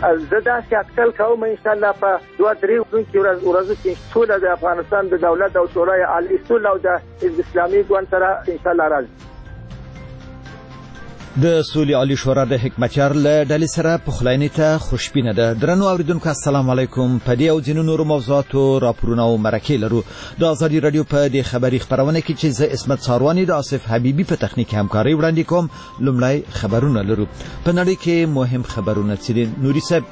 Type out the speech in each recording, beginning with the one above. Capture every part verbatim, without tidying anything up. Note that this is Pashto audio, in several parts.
زه داسې اټکل کوم انشاءالله په دوه درې ورځو ورځو کې ټول د افغانستان د دولت او شورای عالی اصول او د حزب اسلامي ګوند سره انشاءالله راځي. د سولې عالی شورا د حکمتیار له ډلې سره پخلاینې ته خوشبینه ده. درنو اوریدونکو السلام علیکم. په دې او ځینو نورو موضوعاتو راپورونه او مرکې لرو. د ازادي راډیو په دې خبري خپرونه کې چې زه اسمت ساروانی د آصف حبیبي په تخنیک همکاري وړاندې کوم. لومړی خبرونه لرو. په نړۍ کې مهم خبرونه څه دي نوري صاحب؟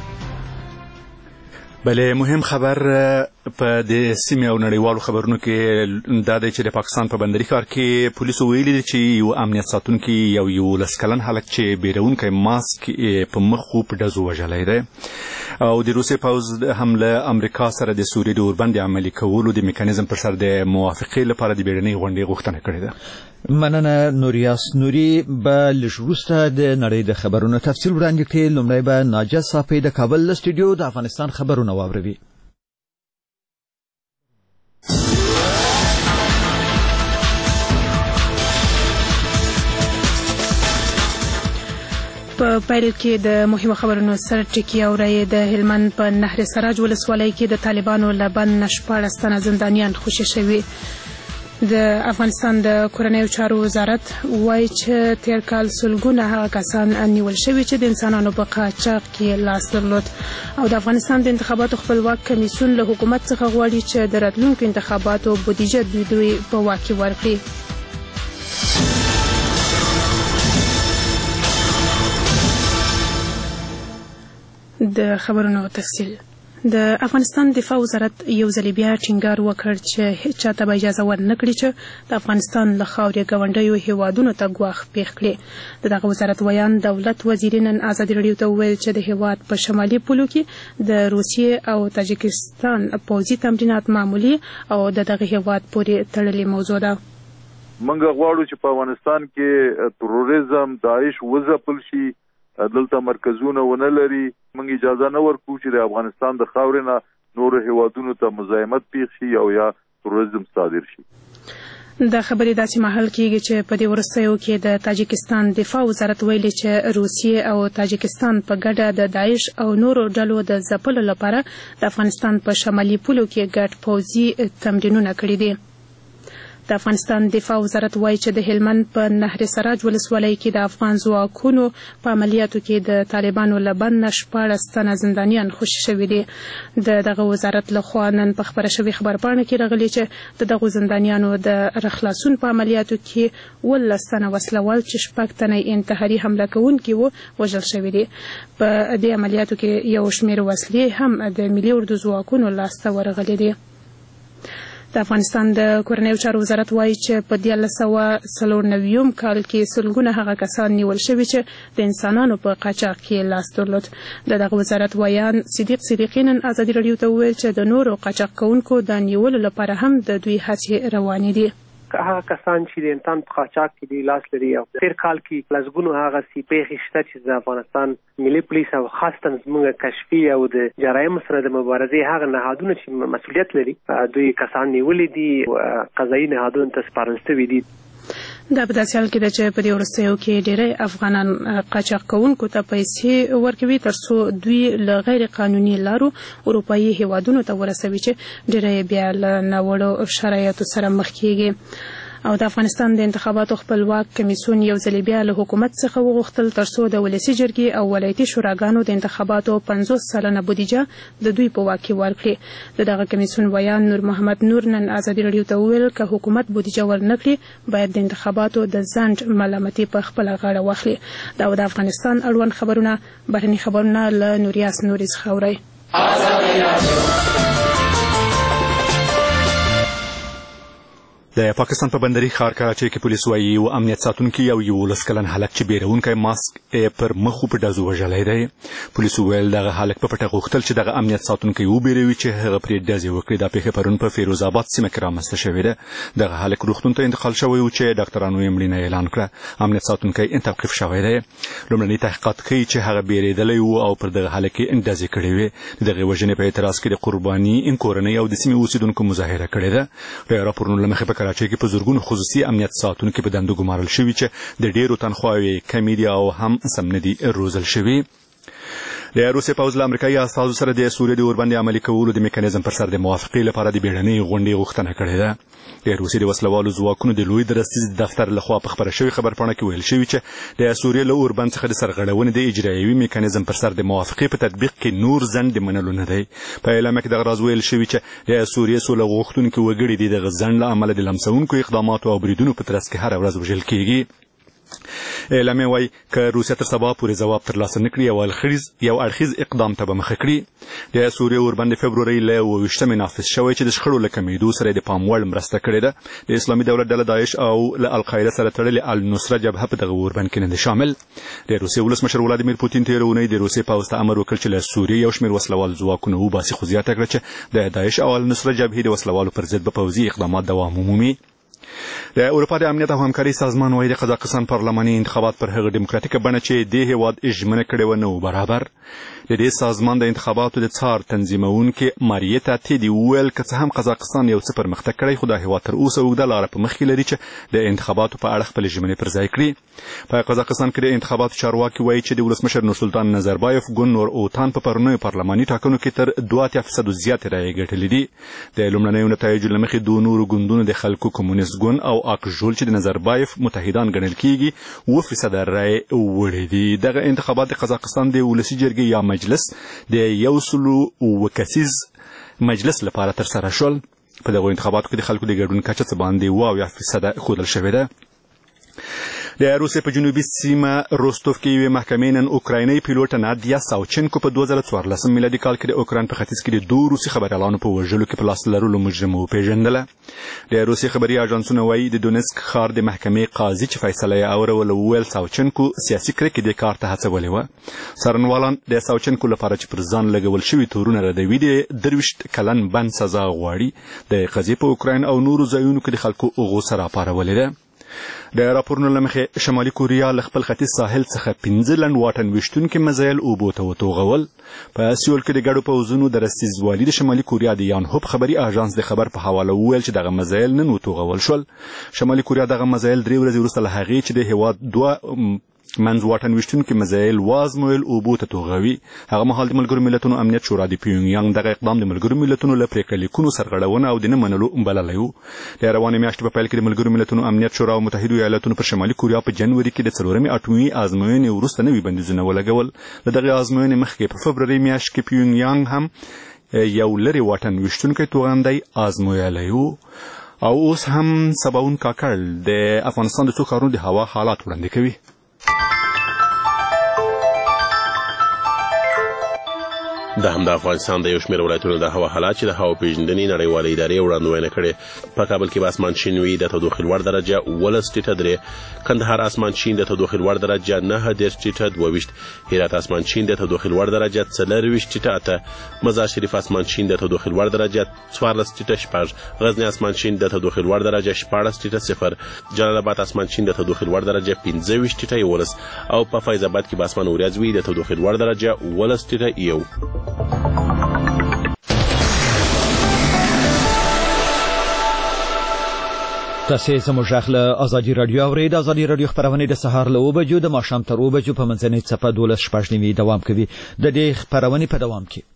بله مهم خبر په د سیمې او نړیوالو خبرونو کې دا دی چې د پاکستان په بندري ښار کې پولیسو ویلي دي چې یو امنیت ساتونکي یو یولس کلن هلک چې بیرونکی ماسک په مخ په ډزو وژلی دی او د روسیې پوځ هم له امریکا سره د سوریې د اوربند عملي کولو د میکانیزم پر سر د موافقې لپاره د بیړنۍ غونډې غوښتنه کړې ده. مننه نوریاس نوري. به لږ وروسته د نړۍ د خبرونو تفصیل وړاندې کړي. لومړی به ناجیه صافی د کابل له سټوډیو د افغانستان خبرونه واوروي. په پیل کې د مهمو خبرونو سره ټکی اورئ. د هلمند په نهر سراج ولسوالۍ کې د طالبانو له بند شپاړس تنه زندانیان خوشي شوي. د افغانستان د کورنیو چارو وزارت وایي چې تیر کال سلګونه هغه کسان نیول شوي چې د انسانانو په قاچاق کې لاس درلود او د افغانستان د انتخاباتو خپلواک کمیسیون له حکومت څخه غواړي چې د راتلونکو انتخاباتو بودیجه دوی دوی په واک کې ورکړي. د خبرونو تفصیل. د افغانستان دفاع وزارت یو ځل بیا ټینګار وکړ چې هیڅ چاته به اجازه ورنکړي چې د افغانستان له خاورې ګاونډیو هیوادونو ته ګواښ پیښ کړي. د دغه وزارت ویان دولت وزیر نن ازادي راډیو ته وویل چې د هیواد په شمالي پولو کې د روسیې او تاجکستان پوځي تمرینات معمولي او د دغه هیواد پورې تړلې موضوع ده. موږ غواړو چې په افغانستان کې تروریزم داعش وځپل شي، دلته مرکزونه ونه لري. موږ اجازه نه ورکوو چې د افغانستان د خاورې نه نورو هیوادونو ته مزاحمت پیښ شي او یا تروریزم صادر شي. د خبرې داسې مهال کېږي چې په دې وروستیو کې د تاجکستان دفاع وزارت ویلي چې روسیې او تاجکستان په ګډه د داعش او نورو ډلو د ځپلو لپاره د افغانستان په شمالي پولو کې ګډ پوځي تمرینونه کړي دي. د افغانستان دفاع وزارت وایي چې د هلمند په نهر سراج ولسوالۍ کې د افغان ځواکونو په عملیاتو کې د طالبانو له بند نه شپاړس تنه زندانیان خوشي شوي دي. د دغه وزارت لخوا نن په خپره شوې خبرپاڼه کې راغلي چې د دغو زندانیانو د رخلاصون په عملیاتو کې اوولس تنه وسلوال چې شپږ تنه انتحاري حمله کوونکي وو وژل شوي دي. په دې عملیاتو کې یو شمېر وسلې هم د ملي اردو ځواکونو لاسته ورغلي دي. د افغانستان د کورنیو چارو وزارت وایي چې په دیارلس سوه څلور نوي کال کې سلګونه هغه کسان نیول شوي چې د انسانانو په قاچاق کې لاس درلود. د دغه وزارت ویان صدیق صدیقي نن ازادي راډیو ته وویل چې د نورو قاچاق کوونکو د نیولو لپاره هم د دوی هڅې روانې دي. هغه کسان چې د انسان په قاچاق کې دی لاس لري او تیر کال کې لسګونو هغه سي پیښې شته چې د افغانستان ملي پولیس او خاصه زموږ کشفي او د جرایم سره د مبارزې هغه نهادونه چې مسؤلیت لري دوی کسان نیولي دي قضایي نهادونو ته سپارل شوي دي. دا په داسې حال کې ده چې په دې وروستیو کې ډېری افغانان قاچاق کوونکو ته پیسې ورکوي تر څو دوی له غیر قانوني لارو اروپایي هیوادونو ته ورسوي چې ډېری بیا له ناوړو شرایطو سره مخ کېږي. او د افغانستان د انتخاباتو خپلواک کمیسیون یو ځل بیا له حکومت څخه وغوښتل تر څو د ولسي جرګې او ولایتي شوراګانو د انتخاباتو پنځوس سلنه بودیجه د دوی په واک کې ورکړي. د دغه کمیسیون ویان نور محمد نور نن ازادي راډیو ته وویل که حکومت بودیجه ورنکړي باید د انتخاباتو د ځنډ ملامتي په خپله غاړه واخلي. دا د افغانستان اړوند خبرونه. بهرني خبرونه له نوریاس نوري څخه اورئ. د پاکستان په بندري ښار کراچۍ کې پولیس وایي یو امنیت ساتونکي یو یولس کلن هلک چې بیرونکی ماسک پر مخ په ډزو وژلی دی. پولیسو ویل دغه هلک په پټه غوښتل چې دغه امنیت ساتونکی وبېروي چې هغه پرې ډزې وکړي. دا پیښه پرون په فیروز آباد سیمه کې رامنځته شوې ده. دغه هلک روغتون ته انتقال شوی و چې ډاکټرانو یې مړینه اعلان کړه. امنیت ساتونکی توقیف شوی دی. لومړني تحقیقات ښیي چې هغه بیرېدلی و او پر دغه هلک یې ډزې کړې وې. د دغې وژنې په اعتراض کې د قرباني کورنۍ او د سیمې اوسېدونکو مظاهره کړې ده. د راپورونو له مخې په کراچۍ کې په زرګونو خصوصي امنیت ساتونکي په دندو ګمارل شوي چې د ډېرو تنخواوې کمې دي او هم سم نه دي روزل شوي. د روسیې پوځ له امریکایي استازو سره د سوریې د اوربند عملي کولو د میکانیزم پر سر د موافقې لپاره د بیړنۍ غونډې غوښتنه کړې ده. د روسیې د وسلوالو ځواکونو د لوی درستیز دفتر لخوا په خبره شوې خبرپاڼه کې ویل شوي چې د سوریې له اوربند څخه د سرغړونې د اجرایوي میکانیزم پر سر د موافقې په تطبیق کې نور ځنډ د منلو نه دی. په اعلامیه کې دغه راز ویل شوي چې د سوریې سوله غوښتونکي وګړي د دغه ځنډ له امله د لمسونکو اقداماتو او بریدونو په ترڅ کې هره ورځ وژل کیږي. اعلامیه وايي که روسیه تر سبا پورې ځواب ترلاسه نه کړي یو اړخیز یو اړخیز اقدام ته به مخه کړي. د سوریې اوربند د فبرورۍ له اوه ویشتمې نافذ شوی چې د شخړو له کمیدو سره د پام وړ مرسته کړې ده. د اسلامي دولت ډله داعش او له القاعده سره تړلې النصره جبهه په دغه اوربند کې نه ده شامل. د روسیې ولسمشر ولادیمیر پوتین تېره اونۍ د روسیې پوځ ته امر وکړ چې له سوریې یو شمېر وسلوال ځواکونه وباسي، خو زیاته کړه چې د داعش او النصره جبهې د وسلوالو پر ضد به پوځي اقدامات دوام ومومي. د اروپا د امنیت او همکاري سازمان وايي د قزاقستان پارلماني انتخابات پر هغه ډیموکراتیکه بڼه چې د هیواد ژمنه کړې و نه و برابر. د دې سازمان د انتخاباتو د څار تنظیمونکي ماریتا تیدي وویل که څه هم قزاقستان یو څه پرمختګ کړی خو د هیواد تر اوسه اوږده لاره په مخ کې لري چې د انتخاباتو په اړه خپلې ژمنې پر ځای کړي. په قزاقستان کې د انتخاباتو چارواکي وايي چې د ولسمشر نورسلطان نظربایف ګوند نور اوتان په پرونیو پارلماني ټاکنو کې تر دوه اتیا فیصدو زیاتې رایې ګټلې دي. د لومړنیو نتایجو له مخې دوه نورو ګوندونو د خلکو کمونیست ګوند او اکژول چې د نظربایف متحدان ګڼل کیږي اوه فیصده رایې وړې دي. دغه انتخابات د قزاقستان د ولسي جرګې یا مجلس د یو سلو اوه کسیز مجلس لپاره ترسره شول. په دغو انتخاباتو کې د خلکو د ګډون کچه څه باندې اوه اویا فیصده ښودل شوې ده. د روسیې په جنوبي سیمه روستوف کې یوې محکمې نن اوکرایني پیلوټه نادیا ساوچنکو په دوه زره څوارلسم میلادي کال کې د اوکراین په ختیځ کې د دوه روسي خبریالانو په وژلو کې په لاس لرلو مجرمه وپېژندله. د روسیې خبري اژانسونه وایي د دونسک ښار د محکمې قاضي چې فیصله یې اوروله وویل ساوچنکو سیاسي کرکې دې کار ته هڅولې وه. څارنوالان د ساوچنکو لپاره چې پر ځان لګول شوي تورونه ردوي د درویشت کلن بند سزا غواړي. د قضیې په اوکراین او نورو ځایونو کې د خلکو غوسه راپارولې ده. د راپورونو له مخې شمالي کوریا له خپل ختیځ ساحل څخه پنځه لنډ واټن ویشتونکي میزایل اوبو ته وتوغول. په سیول کې د ګډو پوځونو د رسیزوالي د شمالي کوریا د یان هوپ خبري اژانس د خبر په حواله وویل چې دغه میزایل نن وتوغول شول. شمالي کوریا دغه میزایل درې ورځې وروسته له هغې چې د هیواد دوه منځ واټن ویشتونکي میزایل وازمویل اوبو ته توغوي. هغه مهال د ملګرو ملتونو امنیت شورا د پیونګیانګ دغه اقدام د ملګرو ملتونو له پریکړه لیکونو سرغړونه او د نه منلو بللی و. د روانې میاشتې په پیل کې د ملګرو ملتونو امنیت شورا او متحدو ایالاتونو پر شمالي کوریا په جنوري کې د څلورمې اټومي ازموینې وروسته نوي بندیزونه ولګول. له دغې ازموینې مخکې په فبروري میاشت کې پیونګیانګ هم یو لرې واټن ویشتونکی توغندی ازمویلی و. او اوس هم سباون کاکړ د افغانستان د څو ښارونو د هوا حالات وړاندې کوي. د هم د افغانستان د یو شمېر ولایتونو د هوا حالات چې د هوا پیژندنې نړیوالې ادارې وړاندوینه کړې. په کابل کې به اسمان شین وي، د تودوخې لوړ درجه اوولس ټیټه درې، کندهار اسمان شین د تودوخې لوړ درجه نهه دېرش ټیټه دوه ویشت، هرات اسمان شین د تودوخې لوړ درجه څلرویشت ټیټه اته، مزار شریف اسمان شین د تودوخې لوړ درجه څوارلس ټیټه شپږ، غزني اسمان شین د تودوخې لوړ درجه شپاړس ټیټه صفر، جلال آباد اسمان شین د تودوخې لوړ درجه پنځه ویشت ټیټه یولس، او په فیض آباد کې به اسمان وریځ وي د تودوخې لوړ درجه اوولس ټیټه یو. تاسې زموږ غږ له ازادي راډیو اورئ. د ازادي راډیو خپرونې د سهار له اوه بجو د ماښام تر اوه بجو په منځنۍ څپه دولس شپږ نیمې دوام کوي. د دې خپرونې په دوام کې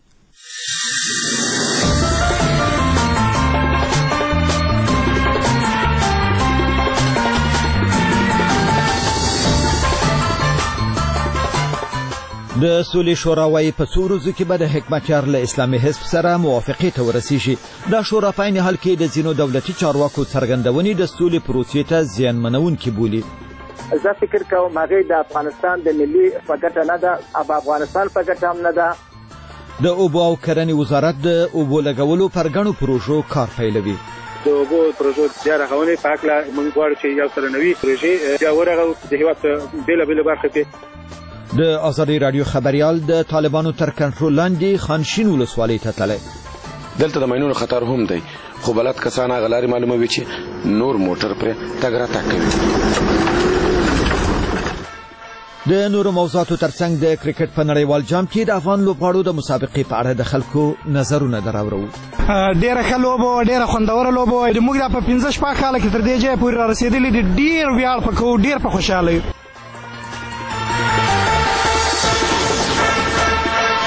د سولې شورا وايي په څو ورځو کې به د حکمتیار له اسلامي حزب سره موافقې ته ورسیږي. دا شورا په عین حال کې د ځینو دولتي چارواکو څرګندونې د سولې پروسې ته زیانمنونکې بولي. زه فکر کوم هغې د افغانستان د ملي په ګټه نه ده او افغانستان په ګټه هم نه ده. د اوبو او کرنې وزارت د اوبو لګولو پر ګڼو پروژو کار پیلوي. د اوبو پروژو بیا رغونې په هکله موږ غواړو چې یو سره نوي پروژې بیا ورغو د هېواد په بېلابېلو برخو کې. د ازادي راډیو خبریال د طالبانو تر کنټرول لاندې خانشین ولسوالۍ ته تللی. دلته د ماینونو خطر هم دی، خو بلد کسان هغه لارې معلوموي چې نور موټر پرې تګ راتګ کوي. د نورو موضوعاتو ترڅنګ د کرکټ په نړیوال جام کې د افغان لوبغاړو د مسابقې په اړه د خلکو نظرونه دراورو. ډېره ښه لوبه، ډېره خوندوره لوبه. موږ دا په پنځه شپږ کاله کې تر دې ځایه پورې رارسېدلي دي. ډېر ویاړ په کوو، ډېر په خوشحاله یو.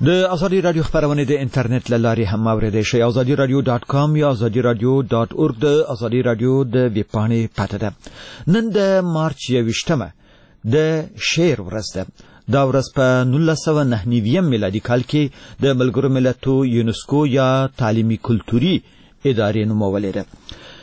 د ازادي رادیو خبرونه د انټرنیټ له لارې هم اوریدئ شئ. ازادي رادیو ډاټ کام یا ازادي رادیو ډاټ اورګ د ازادي رادیو د ویب پاڼې پته ده. نن د مارچ یوویشتمه د شعر ورځ ده. دا ورځ په نولس سوه نهه نوي میلادي کال کې د ملګرو ملتونو یونسکو یا تعلیمي کلتوري ادارې نومولې ده.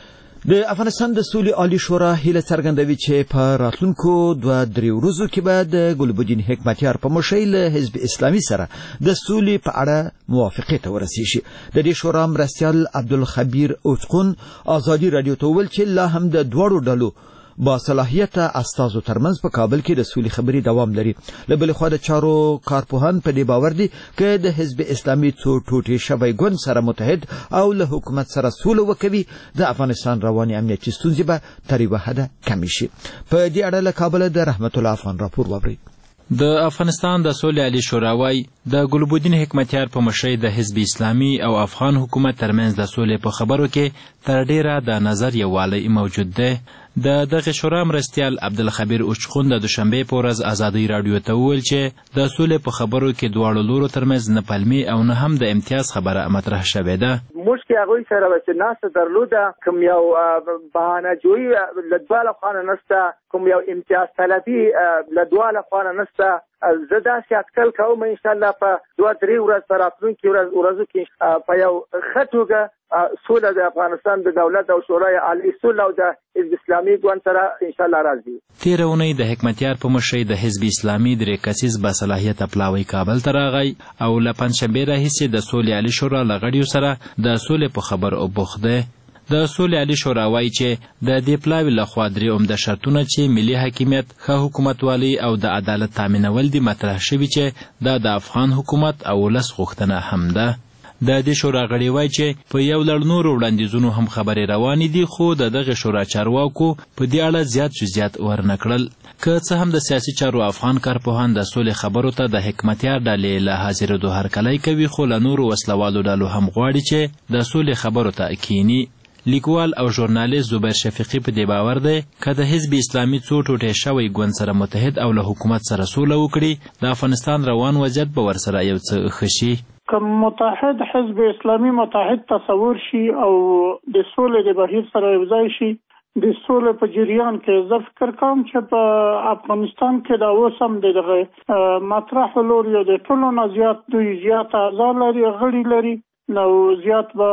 د افغانستان د سولې عالی شورا هیله څرګندوي چې په راتلونکو دوه درې ورځو کې به د ګلبدین حکمتیار په مشرۍ له حزب اسلامي سره د سولې په اړه موافقې ته ورسیږي. د دې شورا مرستیال عبدالخبیر اوچقون ازادي رادیو ته وویل چې لا هم د دواړو ډلو با صلاحیت استازو ترمنځ په کابل کې د سولې خبرې دوام لري. له بلې خوا د چارو کارپوهان په دې باور دي که د حزب اسلامي څو ټوټې شوی ګوند سره متحد او له حکومت سره سوله وکوي د افغانستان رواني امنیتي ستونزې به تر یوه حده کمې شي. په دې اړه له کابله د رحمت الله افغان راپور واورئ. د افغانستان د سولې عالی شورا وايي د ګلبدین حکمتیار په مشرۍ د حزب اسلامي او افغان حکومت ترمنځ د سولې په خبرو کې تر ډیره د نظر یووالی موجود دی. د دغه شورا مرستیال عبدالخبیر اوچقون د دوشنبه په ورځ ازادي رادیو ته وویل چې د سولې په خبرو کې دواړو لورو ترمنځ نه پلمي او نه هم د امتیاز خبره مطرح شوې ده. موږ کې هغوی سره چې ناسته درلوده کوم یو بهانه جویي له دواړو خواو نشته، کوم یو امتیاز طلبي له دواړو خواو نشته. زه داسې اټکل کوم انشاءالله په دوه درې ورځ په راتلونکي ورځو کې په یو ښه توګه سوله د افغانستان د دولت او شورای عالی سوله او د حزب اسلامي ګوند سره انشاءالله راځي. تېره اونۍ د حکمتیار په مشرۍ د حزب اسلامي درې کسیز باصلاحیته پلاوی کابل ته راغی او له پنجشنبې راهیسې د سولې عالی شورا له غړیو سره د سولې په خبرو بوخت دی. د سولې عالی شورا وایي چې د دې پلاوي لخوا درې عمده شرطونه چې ملي حاکمیت، ښه حکومتوالي او د عدالت تامینول دي مطرح شوي چې دا د افغان حکومت او ولس غوښتنه هم ده. د دې شورا غړي وایي چې په یو لړ نورو وړاندیزونو هم خبرې روانې دي، خو د دغه شورا چارواکو په دې اړه زیات جزئیات ورنه کړل. که څه هم د سیاسي چارو افغان کارپوهان د سولې خبرو ته د حکمتیار ډلې له حاضرېدو هرکلی کوي، خو له نورو وسلوالو ډلو هم غواړي چې د سولې خبرو ته کینی. لیکوال او ژورنالیست زبیر شفیقي په دې باور دی که د حزب اسلامي څو ټوټې شوی ګوند سره متحد او له حکومت سره سوله وکړي د افغانستان روان وضعیت به ورسره یو څه ښه شي. که متحد حزب اسلامي متحد تصور شي او د سولې د بهیر سره یوځای شي د سولې په جریان کې زه فکر کوم چې په افغانستان کې دا اوس هم دغه مطرح لور یو د ټولو نه زیات دوی زیات اعضا لري، غړي لري، نو زیات به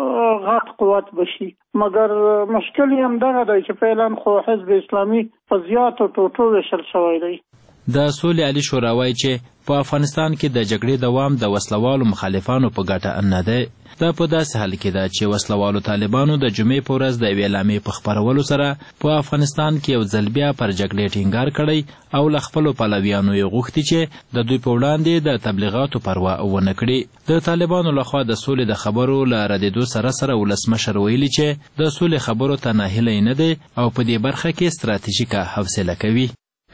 غټ قوت بشي. مګر مشکل یې همدغه دی چې فعلا خو حزب اسلامي په زیاتو ټوټو ویشل شوی دی. د سولې عالی شورا وایي چې په افغانستان کې د جګړې دوام د وسلوالو مخالفانو په ګټه نه دی. دا په داسې حال کې ده چې وسلوالو طالبانو د جمعې په ورځ د یوې اعلامیې په خپرولو سره په افغانستان کې یو ځل بیا پر جګړې ټینګار کړی او له خپلو پلویانو یې غوښتي چې د دوی په وړاندې د تبلیغاتو پروا ونه کړي. د طالبانو لخوا د سولې د خبرو له ردېدو سره سره ولسمشر ویلي چې د سولې خبرو ته ناهیلی نه دی او په دې برخه کې ستراتیژیکه حوصله کوي.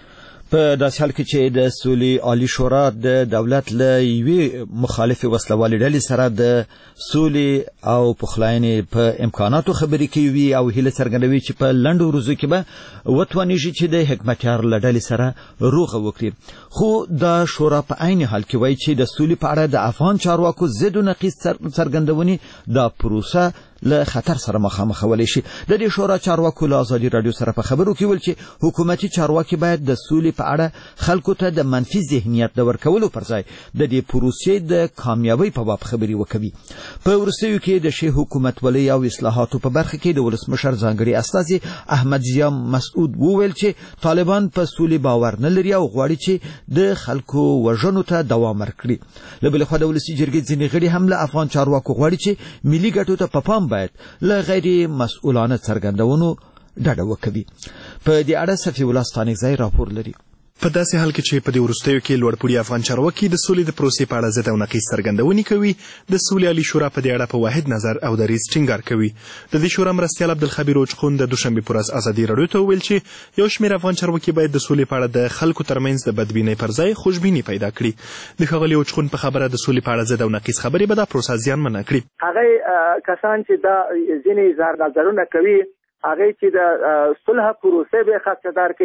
په داسې حال کې چې د سولې عالی شورا د دولت له یوې مخالفې وسلوالې ډلې سره د سولې او پخلاینې په امکاناتو خبرې کوي او هیله څرګندوي چې په لنډو ورځو کې به وتوانیږي چې د حکمتیار له ډلې سره روغه وکړي. خو دا شورا په عین حال کې وایي چې د سولې په اړه د افغان چارواکو ضد و نقیض څرګندونې دا پروسه له خطر سره مخامخ ولی شي. د دې شورا چارواکو له ازادي رادیو سره په خبرو کې ویل چې حکومتي چارواکي باید د سولې په اړه خلکو ته د منفي ذهنیت د ورکولو پر ځای د دې پروسې د کامیابی په باب خبرې وکوي. په وروستیو کې د شی حکومتولۍ او اصلاحاتو په برخه کې د ولسمشر ځانګړي استازي احمد ضیا مسعود وویل چې طالبان په سولې باور نه لري او غواړي چې د خلکو وژنو ته دوام ورکړي. له بلې خوا د ولسي جرګې ځینې غړي هم له افغان چارواکو غواړي چې ملي ګټو ته په پام باید له غیر مسؤلانه څرګندونو ډډه وکوي. په دې اړه صفي الله ستانکزی راپور لري. په داسې حال کې چې په دې وروستیو کې لوړپوړي افغان چارواکي د سولې د پروسې په اړه ضد او نقیض څرګندونې کوي، د سولې عالی شورا په دې اړه په واحد نظر او دریځ ټینګار کوي. د دې شورا مرستیال عبدالخبیر اوچقون د دوشنبې په ورځ ازادي راډیو ته وویل چې یو شمېر افغان چارواکي باید د سولې په اړه د خلکو ترمنځ د بدبینۍ پر ځای خوشبیني پیدا کړي. د ښاغلي اوچقون په خبره د سولې په اړه ضد او نقیض خبرې به دا پروسه زیانمنه کړي. هغه کسان چې دا ځینې نظرونه کوي هغه چې د صلح پروسې به خدمتدار کوي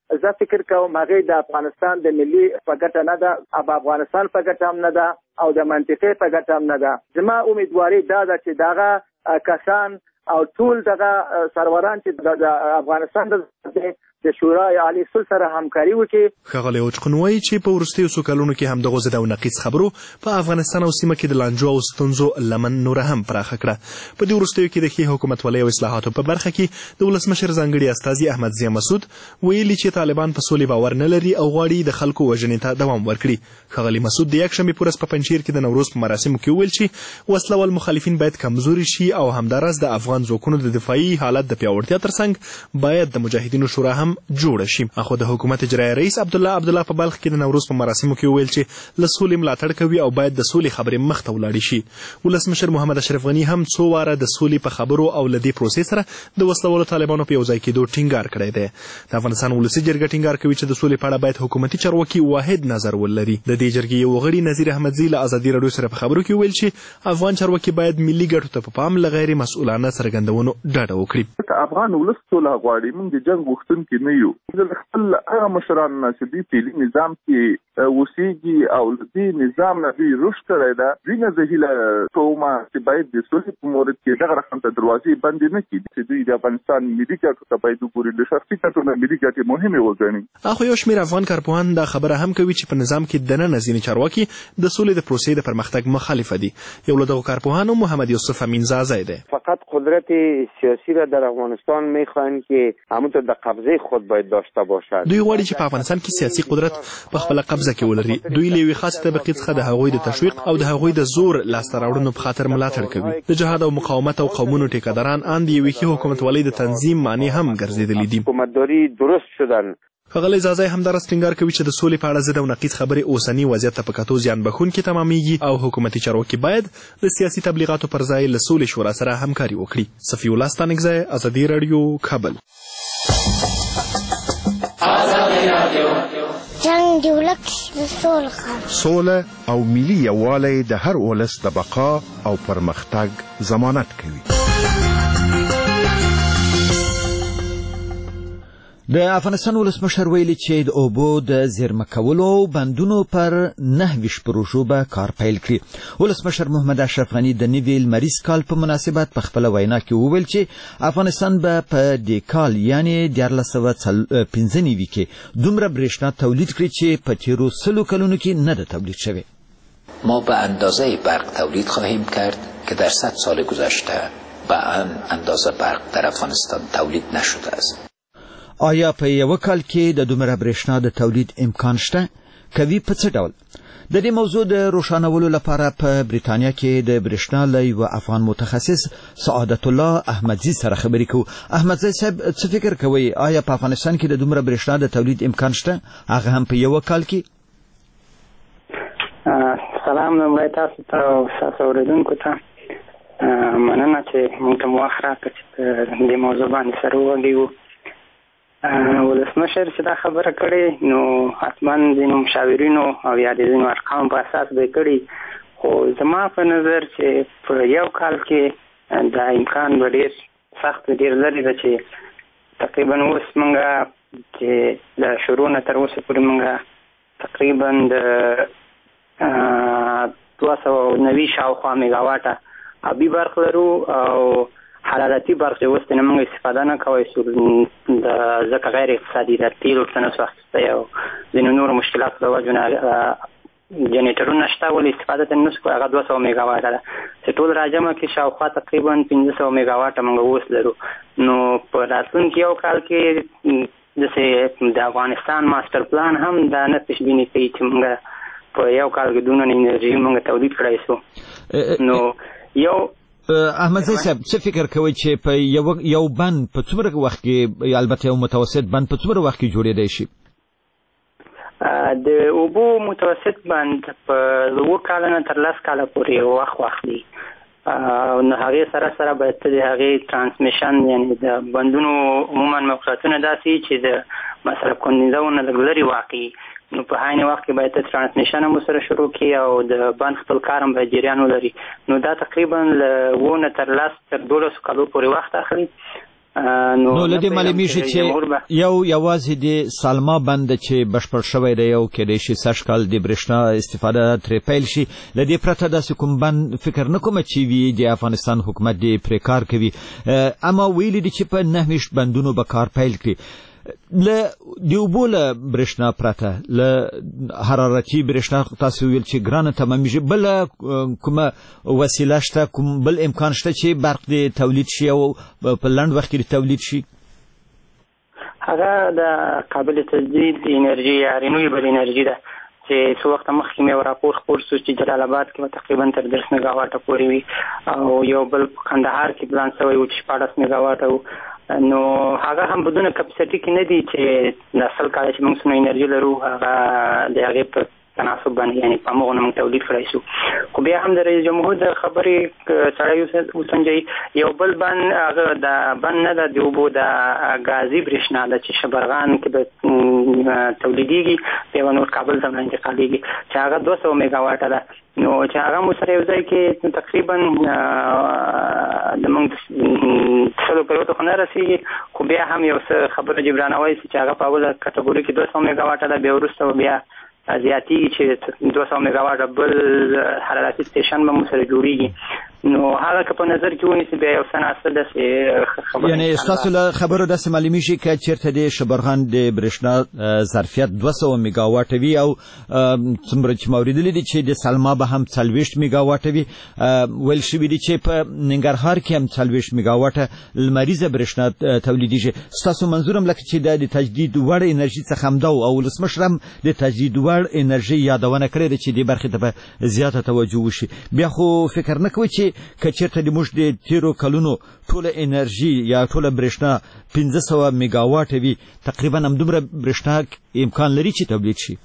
زه فکر کوم هغه د افغانستان د ملي په ګټه نه ده، اب افغانستان په ګټه هم نه ده او د منطقې په ګټه هم نه ده. زما امیدواري دا ده چې دغه کسان او ټول دغه سروران چې د افغانستان د د شورای عالی صلح سره همکاري وکړي. ښاغلی اوچقن وایي چې په وروستیو څو کلونو کې هم دغو ضد او نقیض خبرو په افغانستان او سیمه کې د لانجو او ستونزو لمن نوره هم پراخه کړه. په دې وروستیو کې د ښې حکومتولۍ او اصلاحاتو په برخه کې د ولسمشر ځانګړي استازي احمد ضیا مسعود ویلي چې طالبان په سولې باور نه لري او غواړي د خلکو وژنې ته دوام ورکړي. ښاغلی مسعود د یکشنبې په ورځ په پنجشیر کې د نوروز په مراسمو کې وویل چې وسله وال مخالفین باید کمزوري شي او همداراز د افغان ځواکونو د دفاعي حالت د پیاوړتیا ترڅنګ باید د مجاهدینو شورا هم جوړه شي. اخو د حکومت اجرایي رئیس عبدالله عبدالله په بلخ کې د نوروز په مراسمو کې وویل چې له سولې ملاتړ کوي او باید د سولې خبرې مخ ته ولاړې شي. ولسمشر محمد اشرف غني هم څو واره د سولې په خبرو او له دې پروسې سره د وسله والو طالبانو په یو ځای کېدو ټینګار کړی دی. د افغانستان ولسي جرګه ټینګار کوي چې د سولې په اړه باید حکومتي چارواکي واحد نظر ولري. د دې جرګې یو غړي نذیر احمدزي له ازادي راډیو سره په خبرو کې ویل چې افغان چارواکي باید ملي ګټو ته په پام له غیر مسؤلانه څرګندونو ډډه وکړي. افغان ولس سوله غواړي، موږ د جنګ غوښتونکي نه یو. خپل هغه مشران چې دوی په دې نظام کې اوسېږي او دې نظام نه دوی رشد کړی ده، دوی نه زه هیله کوم چې باید د سولې په مورد کې دغه رقم ته دروازې بندې نه کړي چې دوی د افغانستان ملي ګټو ته باید وګوري، د شخصي ګټو نه ملي ګټې مهمې وګڼي. اخو یو شمېر افغان کارپوهان دا خبره هم کوي چې په نظام کې دننه ځینې چارواکي د سولې د پروسې د پرمختګ مخالفه دي. یو له دغو کارپوهانو محمد یوسف امینزاده ده. فقط قدرت سیاسی را در افغانستان میخواهند که همونطور در قبضه خود باید داشته باشد. دوی غواړي چې په افغانستان کې سیاسي قدرت په خپل قبضه کې ولري. دوی له یوې خاصې طبقې څخه د هغوی د تشویق او د هغوی د زور لاسته راوړنو په خاطر ملاتړ کوي. د جهاد او مقاومت او قومونو ټیکهداران ان د یوې ښې حکومتولۍ د تنظیم معنی هم ګرځېدلي دي. حکومتداري درست شدن. ښاغلی زازی همداراز ټینګار کوي چې د سولې په اړه ضد او نقیض خبرې اوسني وضعیت ته په کتو زیان بښونکي تمامیږي او حکومتي چارواکي باید د سیاسي تبلیغاتو پر ځای له سولې شورا سره همکاري وکړي. صفي الله ستانکزی، ازادي راډیو، کابل. جنگ دی ولک د سول خبر سوله او ملي یووالی د هر ولس د بقا او پرمختګ ضمانت کوي. د افغانستان ولسمشر ویلي چې د اوبو د زیرمه کولو بندونو پر نهه ویشت پروژو به کار پیل کړي. ولسمشر محمد اشرف غني د نوي لمریز کال په مناسبت په خپله وینا کې وویل چې افغانستان به په دې کال یعنی دیارلس سوه پنځه نوي کې دومره برېښنا تولید کړي چې په تېرو سلو کلونو کې نه ده تولید شوې. ما به اندازه برق تولید خواهیم کرد که در صد سال گذشته به آن اندازه برق در افغانستان تولید نشده است. آیا په یو کال کې د دومره برېښنا د تولید امکان شته؟ کوي په څه ډول؟ د دې موضوع د روښانولو لپاره په بریتانیا کې د برېښنا له یوه افغان متخصص سعادت الله احمدزي سره خبرې کوو. احمدزي صاحب څه فکر کوئ؟ آیا په افغانستان کې د دومره برېښنا د تولید امکان شته، هغه هم په یو کال کې؟ سلام لومړی تاسو ته او ستاسو اورېدونکو ته مننه چې موږ ته مو وخت راکړ چې په دې موضوع باندې سره وغږیږو. ولسمشر چې دا خبره کړې نو حتما ځینو مشاورینو او یا د ځینو ارقامو په اساس به یې کړي، خو زما په نظر چې په یو کال کې دا امکان به ډېر سخت ډېر لرې ده چې تقریبا اوس موږ چې د شروع نه تر اوسه پورې موږ تقریبا د دوه سوه نوي شاوخوا میګاواټه آبي برق لرو او حرارتي برق چې اوس نه موږ استفاده نه کوی سو د ځکه غیر اقتصادي د تیلو څه نسو اخیستی او ځینو نورو مشکلاتو له وجې نه جنریټرونه شته ولې استفاده ترې نسو کوی، هغه دوه سوه میګاواټه ده چې ټول راجمع کې شاوخوا تقریبا پنځه سوه میګاواټه موږ اوس لرو. نو په راتلونکي یو کال کې داسې د افغانستان ماسټر پلان هم دا نه پیشبیني کوي چې موږ په یو کال کې دونه انرژي موږ تولید کړی سو. نو یو احمدزي صاحب څه فکر کوئ چې په یو یو بند په څومره وخت کې، البته یو متوسط بند په څومره وخت کې جوړېدی شي؟ د اوبو متوسط بند په اووه کاله نه تر لس کاله پورې وخت واخلي. نو هغې سره سره باید د هغې ترانسمیشن یعنې د بندونو عموما موقعیتونه داسې چې د مصرف کنندهونه لږ لرې واقع نو په عین وخت کې باید ترانسمیشن هم سره شروع کړي او د بند خپل کار هم باید جریان ولري. نو دا تقریبا له اووه نه تر لس تر دولسو کالو پورې وخت اخلي. نو لدې معلومي شي چې یو یوازې د سالما بند چې بشپړ شوی دی یو کې د شي سشکال د برېښنا استفاده ترې پیل شي لدې پرته داسې کوم بند فکر نه کوم چې وی د افغانستان حکومت دی پرې کار کوي اما ویلي دي چې په نه میشت بندونو به کار پیل کړي له د اوبو له برېښنا پرته له حرارتي برېښنا تاسو ویل چې ګرانه تمامیږي بله کومه وسیله شته کوم بل امکان شته چې برق د تولید شي او په لنډ وخت کې تولید شي هغه د قابل تجدید انرژي یا رینویبل انرژي ده چې څو وخت مخکې مې راپور خپور شو چې جلال آباد کې تقریبا تر دېرش میګاواټه پورې وي او یو بل کندهار کې پلان شوی و چې شپاړس میګاواټه و نو هغه هم بدون کپاسټي کې نه دي چې د اصل کال چې موږ څنګه انرژي لرو هغه د هغې په تناسب باندې یعنی په هغه موږ تولید کړی شو خو بیا هم د رئیس جمهور د خبرې سړی وسنجوي یو بل بند هغه د بند نه ده د اوبو د ګازي برېښنا ده چې شبرغان کې به تولیدېږي بیا به نور کابل ته انتقالېږي چې هغه دوه سوه میګاواټه ده نو چې هغه مو سره یو ځای کې تقریبا د موږ سلو پروتو خو نه رسېږي خو بیا هم یو څه خبره جبرانوی شي چې هغه په اوله کټګوري کې دوه سوه میګاواټه ده بیا وروسته بیا زیاتېږي چې دوه سوه میګاواټه بل حرارتي سټیشن به مو سره جوړېږي نو هغه که په نظر کې ونیسي بیا یو څه ناسته داسې خبره یعنې ستاسو له خبرو داسې معلومېږي که چېرته د شبرغان د برېښنا ظرفیت دوه سوه میګاواټه وي او څومره چې ما اورېدلي دي چې د سلما به هم څلوېښت میګاواټه وي ویل شوي دي چې په ننګرهار کې هم څلوېښت میګاواټه لمریزه برېښنا تولیدېږي ستاسو منظور هم لکه چې دا د تجدید وړ انرژي څخه همدا و او ولسمشر هم د تجدید وړ انرژي یادونه کړې ده چې دې برخې ته به زیاته توجه وشي بیا خو فکر نه کوئ چې که چېرته د موږ د تېرو کلونو ټوله انرژي یا ټوله برېښنا پنځه سوه میګاواټه وي تقریبا همدومره برېښنا امکان لري چې تولید شي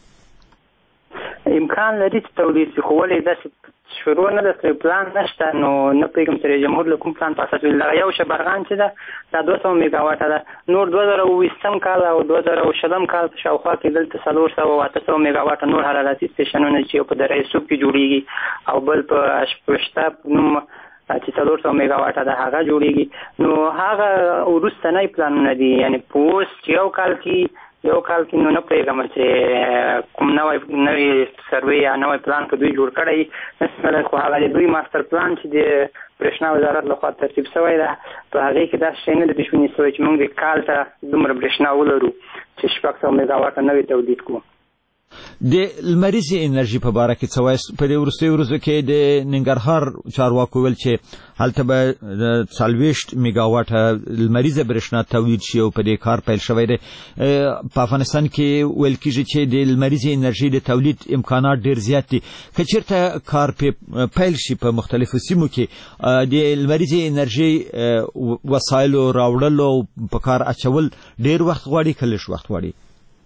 امکان لري چې تولید شي خو ولې داسې شروع نه ده پلان نشته نو نه پوهېږم چې رئیس جمهور له کوم پلان په اساس ویل یو شبرغان چې ده دا دوه سوه میګاواټه ده نور دوه زره اوویستم کال او دوه زره شلم کال په شاوخوا کې دلته څلور سوه او اته سوه میګاواټه نور حرارتي سټیشنونه چې یو په دره یوسف کې جوړېږي او بل په اشپشته نوم چې څلور سوه میګاواټه ده هغه جوړېږي نو هغه وروستنی پلانونه دي یعنې په اوس چې یو کال کې یو کال کې نو نه پوهېږم چې کوم نوی نوی سروې یا نوی پلان که دوی جوړ کړی مثلا خو هغه د دوی ماستر پلان چې د برېښنا وزارت لخوا ترتیب شوی ده په هغې کې داسې شی نه ده پیش بیني شوی چې موږ د کال ته دومره برېښنا ولرو چې شپږ سوه میګاواټه نوې تولید کړو د لمریزې انرژي په باره کې څه وایاست په دې وروستیو ورځو کې د ننګرهار چارواکو ویل چې هلته به څلوېښت میګاواټه لمریزه برېښنا تولید شي او په دې کار پیل شوی دی په افغانستان کې ویل کېږي چې د لمریزې انرژي د تولید امکانات ډېر زیات دي که چېرته کار پیل شي په مختلفو سیمو کې د لمریزې انرژي وسایلو راوړلو او په کار اچول ډېر وخت غواړي که لږ وخت غواړي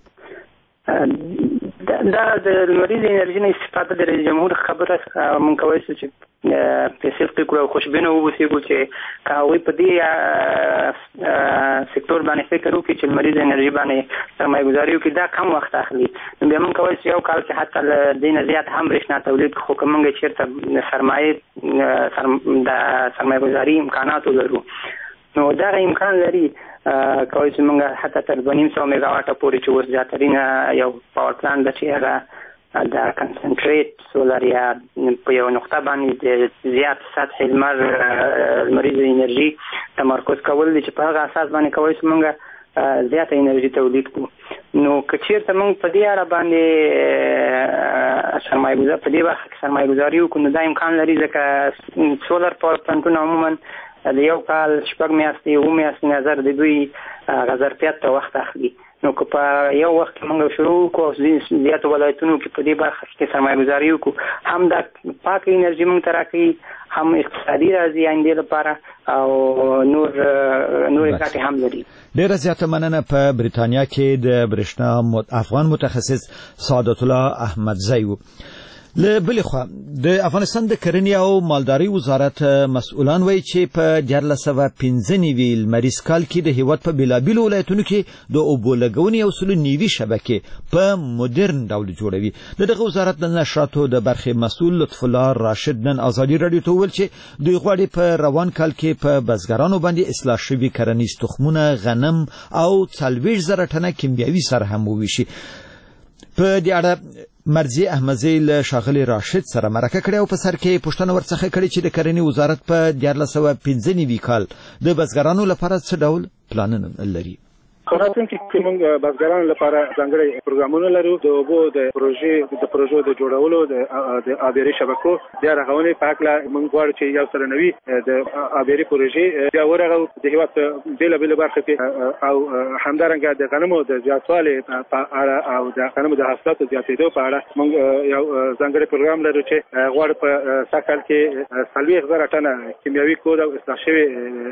دا د لمریزې انرژي نه استفاده د رئیس جمهور خبره مونږ کولی شو چې پیسې فکر کړو او خوشبینه واوسېږو چې که هغوی په دې سکتور باندې فکر وکړي چې لمریزه انرژي باندې سرمایه ګزاري وکړي دا کم وخت اخلي نو بیا مونږ کولی شو یو کال کې حتی له دې نه زیات هم برېښنا تولید خو که مونږ چېرته سرمایې د سرمایه ګزاري امکانات ولرو نو دغه امکان لري کولی چې موږ حتی تر دوه نیم سوه میګاواټه پورې چې اوس زیاترینه یو پاور پلان ده چې هغه د کنسنټریټ سولر یا په یو نقطه باندې د زیات سطح لمر لمریزه انرژي تمرکز کول دي چې په هغه اساس باندې کولی چې موږ زیاته انرژي تولید کړو نو که چېرته موږ په دې اړه باندې سرمایه ګزار په دې برخه کې سرمایه ګزاري وکړو نو دا امکان لري ځکه سولر پاور پلانټونه عموما د یو کال شپږ میاشتې اووه میاشتې نظر د دوی هغه ظرفیت ته وخت اخلي نو که په یو وخت کې موږ شروع وکړو او زیاتو ولایتونو کې په دې برخه کې سرمایه ګزاري وکړو هم دا پاکه انرژي موږ ته راکوي هم اقتصادي راځي آیندې لپاره او نور نورې ګټې هم لري ډېره زیاته مننه په بریتانیا کې د برېښنا افغان متخصص سعادت الله احمدزی و له بلې خوا د افغانستان د کرنې او مالدارۍ وزارت مسؤلان وایي چې په دیارلس سوه پنځه نوي لمریز کال کې د هیواد په بېلابېلو ولایتونو کې د اوبو لګونې او سلو نوي شبکې په مدرن ډول جوړوي. د دغه وزارت د نشراتو د برخې مسؤل لطف الله راشد نن ازادي راډیو ته وویل چې دوی غواړي په روان کال کې په بزګرانو باندې اصلاح شوي کرنیز تخمونه، غنم او څلوېښت زره ټنه کیمیاوي سره هم وویشي. په دې اړه مرضی احمدزی له ښاغلي راشد سره مرکه کړې او په سر کې پوښتنه ورڅخه کړې چې د کرنې وزارت په دیارلس سوه پنځه نوي کال د بزګرانو لپاره څه ډول پلانونه لري. راتلونکي کې موږ بزګرانو لپاره ځانګړي پروګرامونه لرو د اوبو د پروژې د پروژو د جوړولو د آبیاري شبکو بیا رغونې په هکله موږ غواړو چې یو سره نوي د آبیاري پروژې بیا ورغو د هېواد په بېلابېلو برخو کې او همدارنګه د غنمو د زیاتوالي په اړه او د غنمو د حاصلاتو زیاتېدو په اړه موږ یو ځانګړی پروګرام لرو چې غواړو په سږ کال کې څلوېښت زره ټنه کیمیاوي کود او اصلاح شوي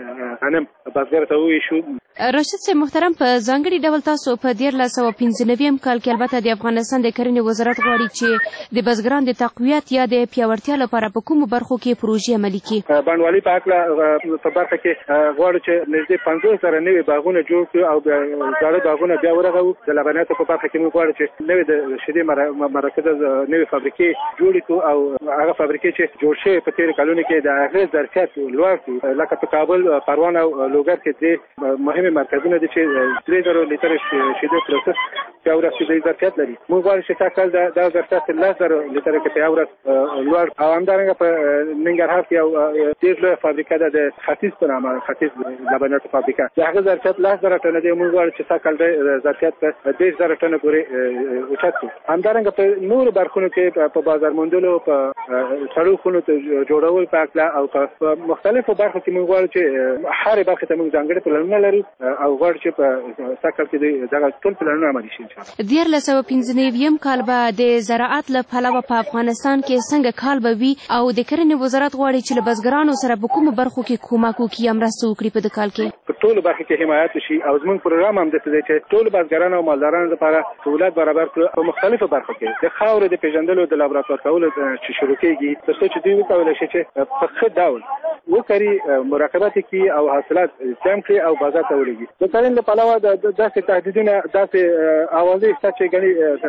غنم بزګر ته وویشو. راشد صاحب محترم، په ځانګړي ډول تاسو په دیارلس سوه پنځه نوي کال کې البته د افغانستان د کرنې وزارت غواړي چې د بزګرانو د تقویت یا د پیاوړتیا لپاره په کومو برخو کې پروژې عملي کړي؟ بڼوالي په هکله په برخه کې غواړو چې نږدې پنځوس زره نوي باغونه جوړ کړو او زاړه باغونه بیا ورغوو. د لبنیاتو په برخه کې موږ غواړو چې نوې د شیدې مرکز نوې فابریکې جوړې کړو او هغه فابریکې چې جوړ شوې په تېرو کلونو کې د هغې ظرفیت لوړ کړو. لکه په کابل، پروان او لوګر کې درې مهمې مرکزونه دي چې درې زره لیټره شیدې پروسس په ورځ کې د ظرفیت لري. موږ غواړو چې سږ کال دا ظرفیت لس زره لیټره کې په ورځ لوړ او همدارنګه په ننګرهار کې یو ډېر لویه فابریکه ده د ختیځ په نامه ختیځ لبنیاتو فابریکه، د هغه ظرفیت لس زره ټنه دی. موږ غواړو چې سږ کال د ظرفیت په دېرش زره ټنه پورې اوچت کړو. همدارنګه په نورو برخونو کې په بازار موندلو، په سړو خونو جوړول په هکله او په مختلفو برخو کې موږ غواړو چې هرې برخې ته موږ ځانګړي پلانونه لرو او غواړو چې په سږ کال کې دغه ټول پلانونه عملي شي انشاءالله. دیارلس سوه پنځه نوي کال به د زراعت له پلوه په افغانستان کې څنګه کال به وي او د کرنې وزارت غواړي چې له بزګرانو سره په کومو برخو کې کومک وکړي یا مرسته وکړي په دې کال کې؟ په ټولو برخو کې حمایت وشي او زموږ پروګرام هم داسې دی چې ټولو بزګرانو او مالدارانو لپاره سهولت برابر کړو. په مختلفو برخو کې د خاورې د پیژندلو د لابراتوار کولو چې شروع کېږي تر څو چې دوی وکولی شي چې په ښه ډول وکړي، مراقبت کړي او حاصلات جمع کړي او بازار ته ولېږي. د کرنې له پلوه داسې تهدیدونه، داسې اوازې شته چې ګڼې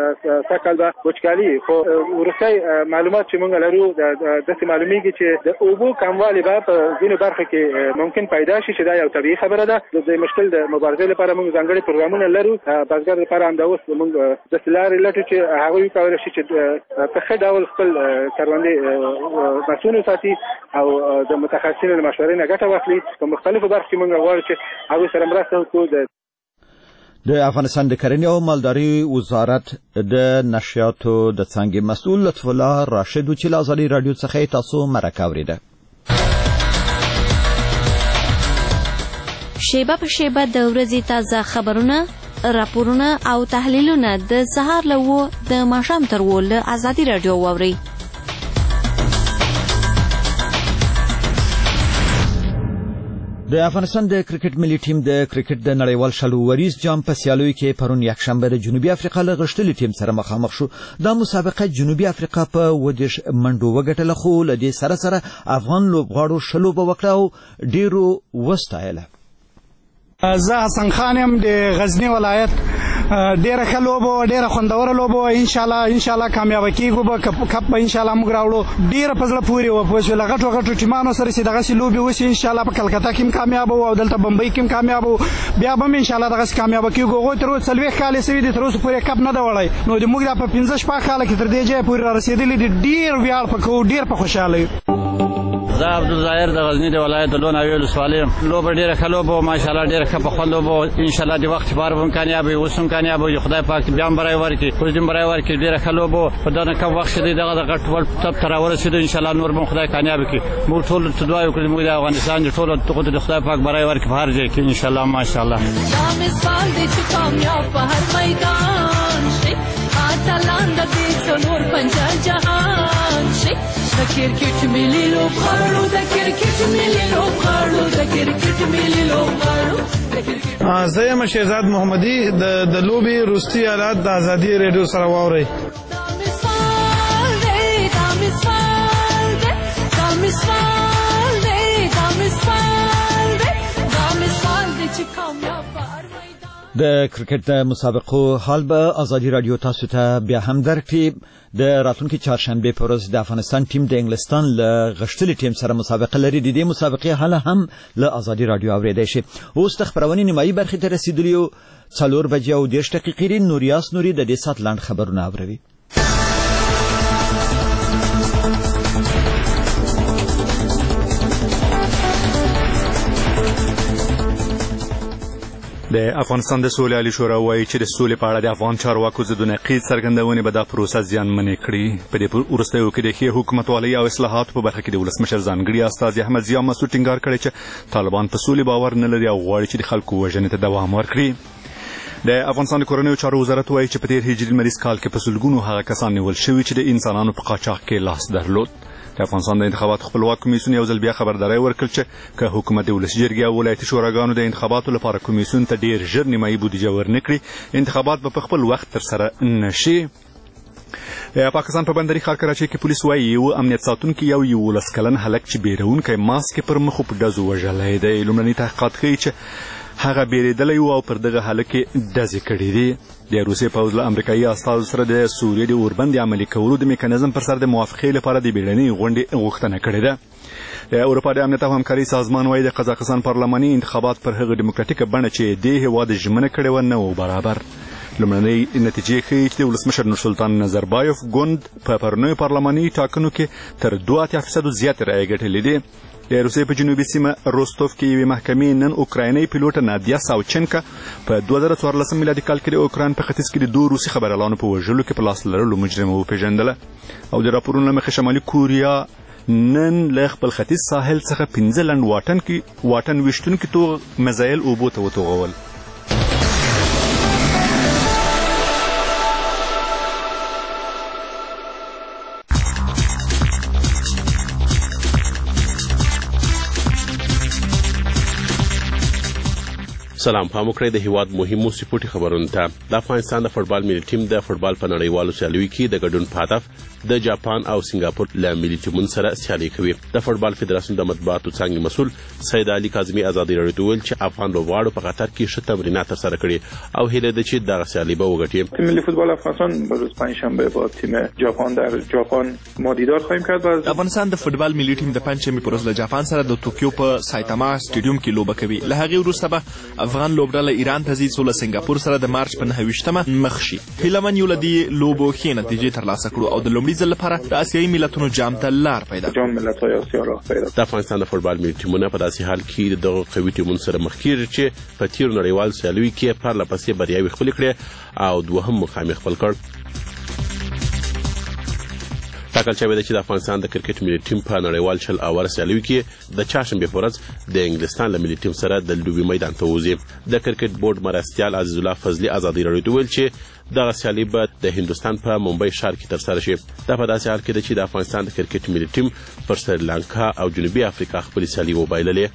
سږ کال به وچکالي، خو وروستی معلومات چې موږ لرو داسې معلومیږي چې د اوبو کموالی به په ځینو برخو کې ممکن پیدا شي چې دا یو طبیعي خبره ده. د دې مشکل د مبارزې لپاره موږ ځانګړي پروګرامونه لرو. بزګر لپاره همدا اوس موږ داسې لارې لټو چې هغوی وکولی شي چې په ښه ډول خپل کروندې مسؤل وساتي او د متخصصینو له مشورې نه ګټه واخلي. په مختلفو برخو کې موږ غواړو چې هغوی سره مرسته وکړو. د افغانستان د کرنې او مالدارۍ وزارت د نشریاتو د څانګې مسؤل لطف الله راشد چې له ازادي راډیو څخه تاسو مرکه اورېده. شیبه په شیبه د ورځې تازه خبرونه، راپورونه او تحلیلونه د سهار له اوو د ماښام تر اوو له ازادي راډیو واورئ. د افغانستان د کرکټ ملي ټیم د کرکټ د نړیوال شلو وریز جام په سیالیو کې پرون یکشنبه د جنوبي افریقا له غښتلي ټیم سره مخامخ شو. دا مسابقه جنوبي افریقا په اووه دېرش منډو وګټله، خو له دې سره سره افغان لوبغاړو ښه لوبه وکړه او ډېرو وستایله. زه حسن خان یم د غزني ولایت. ډیره ښه لوبه وه، ډیره خوندوره لوبه وه. انشاءالله انشاءالله کامیابه کېږو به، کپ به انشاءالله موږ راوړو. ډیره په زړه پورې وه، پوه شوې. له غټو غټو ټیمانو سره چې دغسې لوبې وشي انشاءالله په کلکته کې هم کامیابه وو او دلته بمبۍ کې هم کامیابه وو، بیا به هم انشاءالله دغسې کامیابه کېږو. هغوی تر اوسه څلوېښت کاله سوي دي، تر اوسه پورې کپ نه ده وړی. نو د موږ دا په پنځه شپږ کاله کې تر دې ځایه پورې را رسېدلي دي. ډېر ویاړ په کوو، ډېر په خوشحاله یو. زه عبدالظاهر د غزني د ولایت د لون اویل ولسوالۍ یم. لوبه ډېره ښه لوبه وه، ماشاءالله ډېره ښه په خوند لوبه وه. انشاءالله د وخت لپاره به هم کامیابه وي، اوس هم کامیابه وي. خدای پاک بیا هم بری ورکړي، اوس دې هم بری ورکړي. ډېره ښه لوبه وه. په دغه کم وخت چې دی دغه د غټ ورلډ کپ ته راورسېدو، انشاءالله نور به هم خدای کامیابه کړي. موږ ټولو ته دعا وکړو موږ د افغانستان د ټولو دغو ته د خدای پاک بری ورکړي په هر ځای کې انشاءالله. ماشاءالله دا مثال دی چې کامیاب په هر میدان شي، اتلان د دې څلور پنځه جهان شي. د کرکټ ملي لوبغاړو، د کرکټ ملي لوبغاړو، د کرکټ ملي لوبغاړو. زه یم شهزاد محمدي. د لوبې وروستي حالات د ازادي راډیو سره واورئ. دا مثال دی د کرکټ د مسابقو حال به ازادي رادیو تاسو ته بیا هم درکړي. د راتلونکي چهارشنبه په ورځ د افغانستان ټیم د انګلستان له غښتلي ټیم سره مسابقه لري. د دې مسابقې حال هم له ازادي رادیو اوریدای شي. اوس د خبرونې نیمایي برخې ته رسیدلی یو. څلور بجې او دېرش دقیقې دي. نوریاس نوري د دې ساعت لنډ خبرونه اوروي. د افغانستان د سولې عالی شورا وایي چې د سولې په اړه د افغان چارواکو ضد نقیض څرګندونې به دا پروسه زیانمنې کړي. په دې وروستیو کې د ښې حکومتوالۍ او اصلاحاتو په برخه کې د ولسمشر ځانګړي استازي احمد ضیا مسعود ټینګار کړی چې طالبان په سولې باور نه لري او غواړي چې د خلکو وژنې ته دوام ورکړي. د افغانستان د کورنیو چارو وزارت وایي چې په تیر هجري لمریز کال کې په سلګونو هغه کسان نیول شوي چې د انسانانو په قاچاق کې لاس درلود. د افغانستان د انتخاباتو خپلواک کمیسیون یو ځل بیا خبرداری ورکړ چې که حکومت د ولسي جرګې او ولایتي شوراګانو د انتخاباتو لپاره کمیسیون ته ډیر ژر نیمایي بودیجه ورنه کړي، انتخابات به په خپل وخت ترسره نه شي. د پاکستان په بندري ښار کراچۍ کې پولیس وایي یو امنیت ساتونکي یو یولس کلن هلک چې بیرونکی ماسک پر مخ په ډزو وژلی دی. لومړني تحقیقات ښیي چې هغه بیریدلی و او پر دغه هلک یې ډزې کړي دي. د روسیې پوځ له امریکایي استازو سره د سوریې د اوربند عملي کولو د میکانیزم پر سر د موافقې لپاره د بیړنۍ غونډې غوښتنه کړې ده. د اروپا د امنیت او همکارۍ سازمان وایي د قزاقستان پارلماني انتخابات پر هغه ډیموکراتیکه بڼه چې دې هېواد ژمنه کړې وه نه و برابر. لومړنۍ نتیجې ښیي چې د ولسمشر نورسلطان نظربایف ګوند په پرونیو پارلماني ټاکنو کې تر دوه اتیا فیصدو زیاتې رایې ګټلې دي. د روسیې په جنوبي سیمه روستوف کې یوې محکمې نن اوکراینۍ پیلوټه نادیا ساوچنکا په دوه زره څوارلسم میلادي کال کې د اوکراین په ختیځ کې د دوه روسي خبریالانو په وژلو کې په لاس لرلو مجرمه وپېژندله. او د راپورونو له مخې شمالي کوریا نن له خپل ختیځ ساحل څخه پنځه لنډ واټن کې واټن ویشتونکي توغ میزایل اوبو ته وتوغول. سلام پام وکړئ د هیواد مهمو سپورټي خبرونو ته. د افغانستان د فوټبال ملي ټیم د فوټبال په نړیوالو سیالیو کې د ګډون په هدف د جاپان او سنگاپور له ملي ټیمونو سره سیالي کوي. د فوټبال فدراسیون د مطبوعاتو څانګې مسؤل سید علي کاظمي ازادي راډیو ته ویل چې افغان لوبغاړو په قطر کې ښه تمرینات ترسره کړي او هیله ده چې دغه سیالي به وګټي. تیم ملی فوتبال افغانستان روز پنجشنبه با تیم ژاپن در ژاپن ما دیدار خواهیم کرد. افغانستان د فوټبال ملي ټیم د پنجشنبه په ورځ له جاپان سره د توکیو په سایتاما سټیډیوم کې لوبه کوي. له هغې وروسته به افغان لوبډله ایران ته ځي څو له سنګاپور سره د مارچ په نهه ویشتمه مخ شي. هیله من یو له دې لوبو ښې نتیجې ترلاسه کړو او د لومړي ځل لپاره د آسیایي ملتونو جام ته لار پیدا جام ملت‌های آسیا راه پیدا. د افغانستان د فوټبال ملي ټیمونه په داسې حال کې دغه قوي ټیمونو سره مخ کېږي چې په تیرو نړیوالو سیالیو کې پرله پسې بریاوې خپلې کړې او دوهم مقام یې خپل کړ. ټاکل شوې ده چې د افغانستان د کرکټ ملي ټیم په نړیوال شل اوره سیالیو کې د چهارشنبې په ورځ د انګلستان له ملي ټیم سره د لوبې میدان ته وځي. د کرکټ بورډ مرستیال عزیز الله فضلي ازادي راډیو ته ویل چې دغه سیالي به د هندوستان په ممبئی ښار کې ترسره شي. دا په داسې حال کې ده چې د افغانستان د کرکټ ملي ټیم پر سریلانکا او جنوبي افریقا خپلې سیالي وبایللې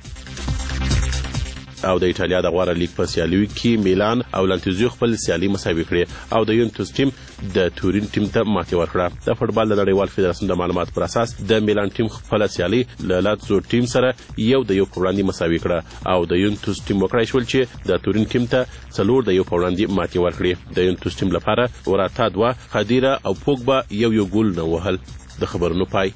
او د ایټالیا د غوره لیګ په سیالیو کې میلان او لانتزیو خپل سیالي مساوي کړې او د یونتوس ټیم د تورین ټیم ته ماتې ورکړه. د فوټبال د نړیوال فدراسیون د معلوماتو پر اساس د میلان ټیم خپل سیالي له لاتزیو ټیم سره یو د یو په وړاندې مساوي کړه او د یونتوس ټیم وکړای شول چې د تورین ټیم ته څلور د یو په وړاندې ماتې ورکړي. د یونتوس ټیم لپاره وراتا دوه خدیره او پوګبا یو یو ګول نه وهل. د خبرونو پای.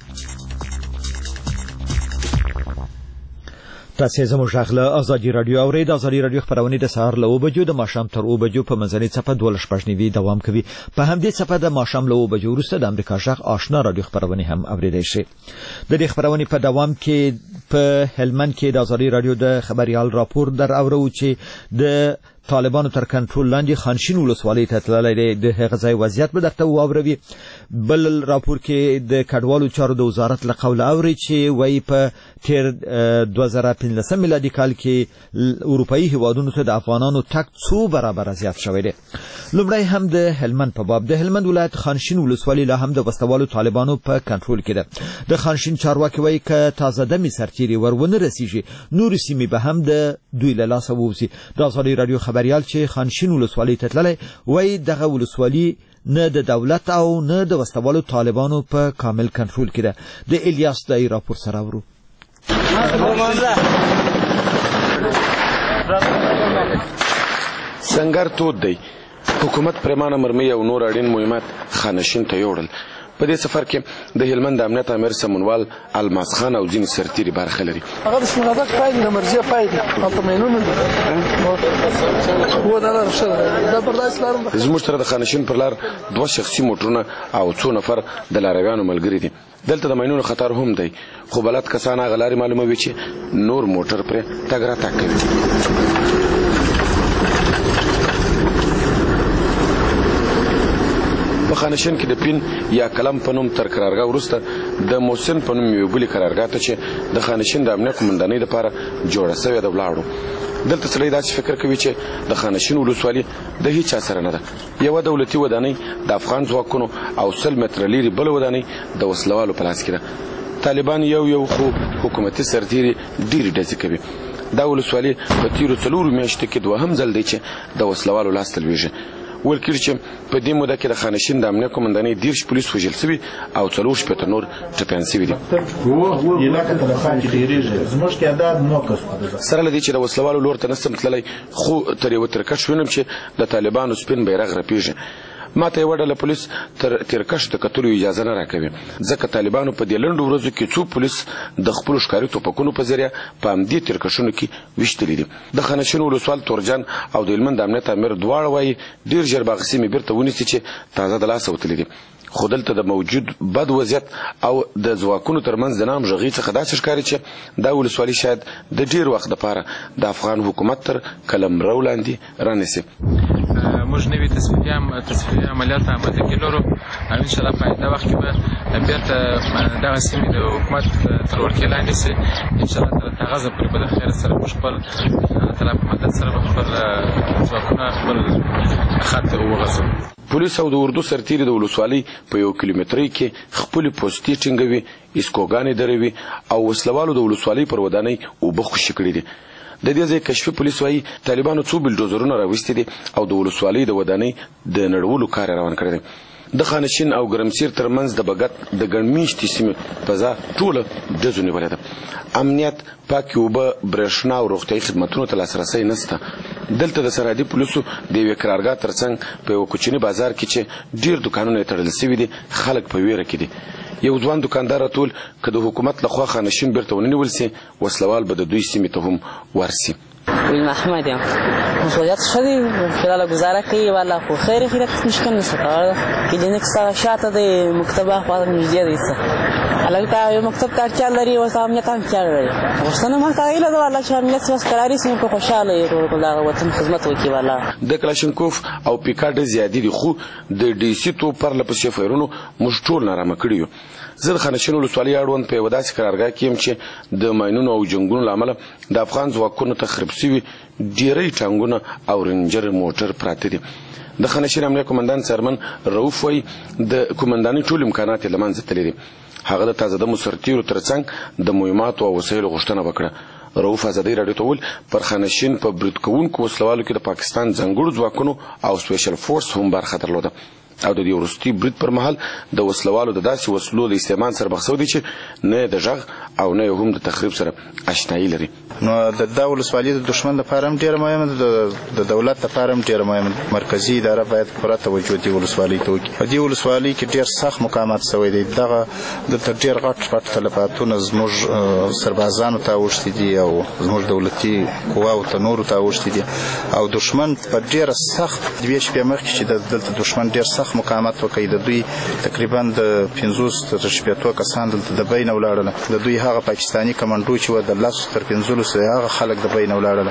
تاسې زموږ غږ له ازادي راډیو اورئ. د ازادي راډیو خپرونې د سهار له اوه بجو د ماښام تر اوه بجو په منځنۍ څپه دولس شپږ نوي دوام کوي. په همدې څپه د ماښام له اوه بجو وروسته د امریکا غږ آشنا راډیو خپرونې هم اورېدای شي. د دې خپرونې په دوام کې په هلمند کې د ازادي راډیو د خبريال راپور در اورو چې د طالبانو تر کنټرول لاندې خانشین ولسوالۍ ته تللی دی. د هغه ځای وضعیت به درته واوروي. بل راپور کې د کډوالو چارو د وزارت له قوله اوري چې وایي په تیر دوه زره پنځلسم میلادي کال کې اروپایي هیوادونو ته د افغانانو تګ څو برابره زیات شوی دی. لومړی هم د هلمند په باب. د هلمند ولایت خانشین ولسوالۍ لا هم د وسوالو طالبانو په کنټرول کې ده. د خانشین چارواکي وایي که تازه دمې سرتیري ور ونه رسیږي نورې سیمې به هم د دوی له لاسه ووځي. د ازادي راډیو خبریال چې خانشین ولسوالۍ ته تللی وایي دغه ولسوالي نه د دولت او نه د وسوالو طالبانو په کامل کنټرول کې ده. د الیاس دای راپور سره ورو. سنگر تود دی. حکومت پرمانه مرمۍ او نور اړین مهمات خانشین ته یوړل. په دې سفر کې د هلمند امنیت امیر سمونوال الماس خان او ځینې سرتیري برخه لري. هغه د شمالک پای د مرزي پای دی په مینونو هو دا دا پر داس لارم. زموږ سره د خانشین پر لار دوه شخصي موټرونه او څو نفر د لارویانو ملګري دي. دلته د مینونو خطر هم دی خو بلد کسان هغه لارې معلوموي چې نور موټر پرې تګ راتګ کوي. په خانشین کې د پین یا کلم په نوم تر قرارګاه وروسته د محسن په نوم یوه بلې قرارګاه ته چې د خانشین د امنیت قومندانۍ لپاره جوړه سوې ده ولاړو. دلته سړی داسې فکر کوي چې د خانشین ولسوالي د هیچا سره نه ده. یوه دولتي ودانۍ د افغان ځواکونو او سل متره لرې بله ودانۍ د وسلوالو په لاس کې ده. طالبان یو یو خو حکومتي سرتیري ډېرې ډزې کوي. دا ولسوالي په تیرو څلورو میاشتو کې دوهم ځل دی چې د وسلوالو لاس ته لویږي. ویل کېږي چې په دې موده کې د خانشین د امنیت قومندانۍ دېرش پولیس وژل سوي او څلور شپېته نور ټپیان سوي دي. سره له دې چې د وسلوالو لور ته نسم تللی خو تر یوه ترکش وینم چې د طالبانو سپین بیرغ رپېږي. ما ته یوه ډله پولیس تر تیرکش د کتلو اجازه نه راکوي ځکه طالبانو په دې لنډو ورځو کې څو پولیس د خپلو ښکاري توپکونو په ذریعه په همدې تیرکشونو کې ویشتلي دي. د خانشین ولسوال تورجان او د هلمند امنیت امیر دواړه وایي ډېر ژر به هغه سیمې بیرته ونیسي چې تازه د لاسه وتلي دي. خو دلته د موجود بد وضعیت او د ځواکونو ترمنځ د نام غږۍ څخه داسې ښکاري چې دا ولسوالي شاید د ډېر وخت دپاره د افغان حکومت تر قلمرو لاندې رانیسي. موږ نوي تصفیې عملیات آماده کې لرو او انشاءالله په آینده وخت کې به بیرته دغه سیمې د حکومت تر ولکې لاندې سي. انشاءالله تر هغه ځایه پورې به د خیره سره موږ خپل الله تعالی په مدد سره به خپل ځواکونه خپل خط ته وغځوو. پولیس او د اردو سرتیري د ولسوالۍ په یو کیلومترۍ کې خپلې پوستې ټینګوي، اسکوګانې دروي او وسلوالو د ولسوالۍ پر ودانۍ اوبه خوشې کړي دي. د دې ځای کشفي پولیس وایي طالبانو څو بلډوزرونه راویستي دي او د ولسوالۍ د ودانۍ د نړولو کار یې روان کړی دی. د خانشین او ګرمسیر ترمنځ د بګت د ګڼ میاشتې سیمې فضا ټوله ډزو نیولې ده. امنیت، پاکې اوبه، برېښنا او روغتیایي خدمتونو ته لاسرسی نشته. دلته د سرحدي پولیسو د یوې قرارګاه ترڅنګ په یوه کوچني بازار کې چې ډېر دوکانونه یې تړل سوي دي خلک په ویره کې دي. یو ځوان دوکاندار راټول که د حکومت لخوا خانشین بیرته ونیول سي وسلوال به د دوی سیمې ته هم ورسي. ویل محمد یم مسئولیت ښه دی فعلا گزاره کوي والا خو خیر خیرت مشکل نشته کولی کلینیک څخه شاته دی مکتبه خواته نږدې دی څه هلک ته یو مکتب ته اړتیا لري ورته امنیت هم اړتیا لري غوښتنه مونږ ته هیله ده والا چې امنیت څه قراري سي په خوشحاله یې ټول دغه وطن خدمت وکړي والا. د کلاشینکوف او پیکاډ زیاتې دي خو د ډي سي توپ پرله پسې فایرونو موږ ټول نارامه کړي یو. زه د خانشین ولسوالۍ اړوند په یوه داسې قرارګاه کې یم چې د ماینونو او جنګونو له امله د افغان ځواکونو تخریب سوي ډېری ټانګونه او رینجر موټر پراته دي. د خانشین امنیه قومندان څرمن رؤف وایي د قومندانۍ ټول امکانات یې له منځه تللي دي. هغه د تازه دمو سرتیرو ترڅنګ د مهماتو او وسایلو غوښتنه وکړه. رؤف ازادۍ راډیو ته وویل پر خانشین په برید کوونکو وسلوالو کې د پاکستان ځانګړو ځواکونو او سپیشل فورس هم برخه درلوده او د دې وروستي برید پر مهال د وسلوالو د داسې وسلو د استعمال سره مخ شوي دي چې نه یې د غږ او نه یې هم د تخریب سره اشنایي لري. نو د دا ولسوالي د دښمن لپاره هم ډېره مهمه ده، د دولت لپاره هم ډېره مهمه ده. مرکزي اداره باید پوره توجه دې ولسوالۍ ته وکړي. په دې ولسوالۍ کې ډېر سخت مقاومت شوی دی. دغه دلته ډېر غټ غټ تلفاتونه زموږ سربازانو ته اوښتي دي او زموږ دولتي قواو ته نورو ته اوښتي دي او دښمن په ډېره سخت دوې شپې مخکې چې دلته دښمن ډېر سخت مقاومت وکړي د دوی تقریبا د پنځوس تر شپېتو کسان دلته د بین ولاړل. د دوی هغه پاکستاني کمانډو چې و د لسو تر پنځلسو هغه خلک د بین ولاړل.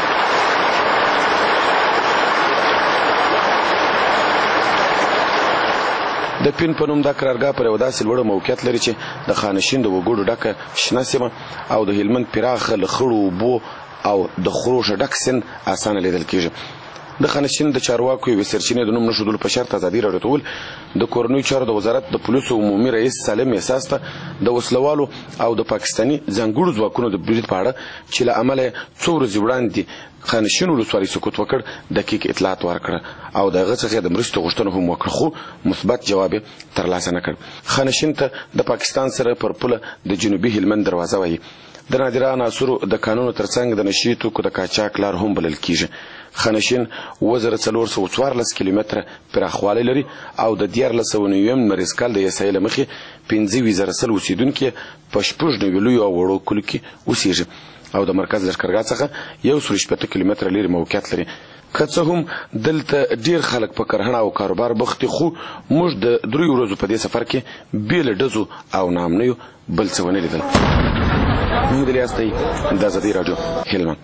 د پین په نوم دا قرارګاه پر یوه داسې لوړه موقعیت لري چې د خانشین د وګړو ډکه شنه سیمه او د هلمند پراخه له خړو اوبو او د خروشه ډک سیند اسانه لیدل کېږي. د خانشین د چارواکو یوې سرچینې د نوم نه ښودلو په شرط ازادي راډیو ته وویل د کورنیو چارو د وزارت د پولیسو عمومي رئیس سالم احساس ته د وسلوالو او د پاکستاني ځانګړو ځواکونو د برید په اړه چې له امله یې څو ورځې وړاندې خانشین ولسوالۍ سقوط وکړ دقیق اطلاعات ورکړه او د هغه څخه د مرستې غوښتنه هم وکړه خو مثبت جواب یې ترلاسه نه کړ. خانشین ته د پاکستان سره پر پوله د جنوبي هلمند دروازه وایي. د نادره عناصرو د قانونو ترڅنګ د نشي توکو د قاچاق لار هم بلل کېږي. خانشین اووه زره څلور سوه څوارلس کیلومتره پراخوالی لري او د دیارلس سوه نوي لمریز کال د احصایې له مخې پنځه ویشت زره سل اوسېدونکي په شپږ نوي لویو او وړو کلیو کې اوسېږي او د مرکز لښکرګاه څخه یو سل شپېته کیلومتره لرې موقعیت لري. که څه هم دلته ډیر خلک په کرهڼه او کاروبار بوخت دي، خو موږ د دریو ورځو په دې سفر کې بې له ډزو او ناامنیو بل څه ونه لیدل. محمود الیاس دی، د ازادي راډیو، هلمند.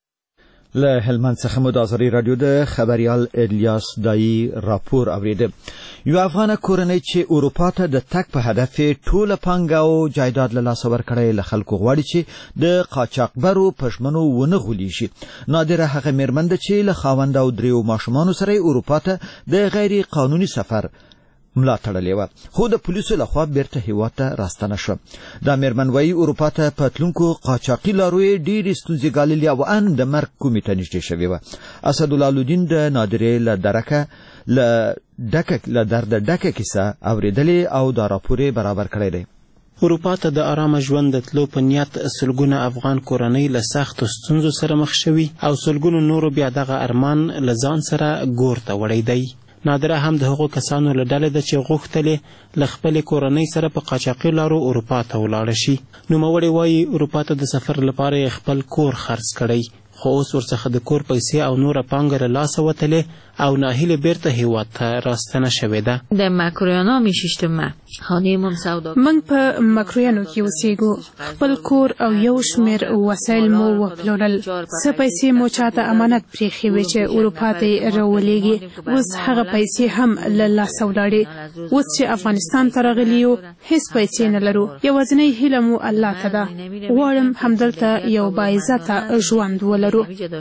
له هلمند څخه مو د ازادي راډیو د خبریال الیاس دایی راپور اوریده. یو افغان کورنۍ چې اروپا ته د تګ په هدف ټوله پانګه او جایداد له لاسه ورکړی له خلکو غواړي چې د قاچاقبرو په ژمنو ونه غولیږي. نادره هغه مېرمن ده چې له خاوند او دریو ماشومانو سره اروپا ته د غیر قانوني سفر ملا تړلې وه، خو د پولیسو لخوا بیرته هیواد ته راستنه شوه. دا مېرمن وایي اروپا ته په تلونکو قاچاقي لارو یې ډېرې ستونزې ګاللې او ان د مرګ کومې ته نږدې شوې وه. اسدالله لودین د نادرې له درکه له ډکه له درده ډکه کیسه اورېدلې او دا راپور یې برابر کړی دی. اروپا ته د آرامه ژوند د تلو په نیت سلګونه افغان کورنۍ له سختو ستونزو سره مخ شوي او سلګونو نورو بیا دغه ارمان له ځان سره ګور ته وړی دی. نادره هم د هغو کسانو له ډلې ده چې غوښتلې له خپلې کورنۍ سره په قاچاقي لارو اروپا ته ولاړه شي. نوموړې وایي اروپا ته د سفر لپاره یې خپل کور خرڅ کړی، خو اوس ورڅخه د کور پیسې او نوره پانګه له لاسه وتلې او ناهیلې بیرته هیواد ته راستنه شوې ده. در مکرویانا میشیشتم من خانه‌مان سودا موږ په مکرویانو کې اوسېږو. خپل کور او یو شمېر وسایل مو وپلورل. څه پیسې مو چاته امانت پرېښې وې چې اروپا ته یې راولېږي. اوس هغه پیسې هم له لاسه ولاړې. اوس چې افغانستان ته راغلي یو هېڅ پیسې نه لرو. یوازینۍ هیله مو الله ته ده. غواړم همدلته یو باعزته ژوند ولرو.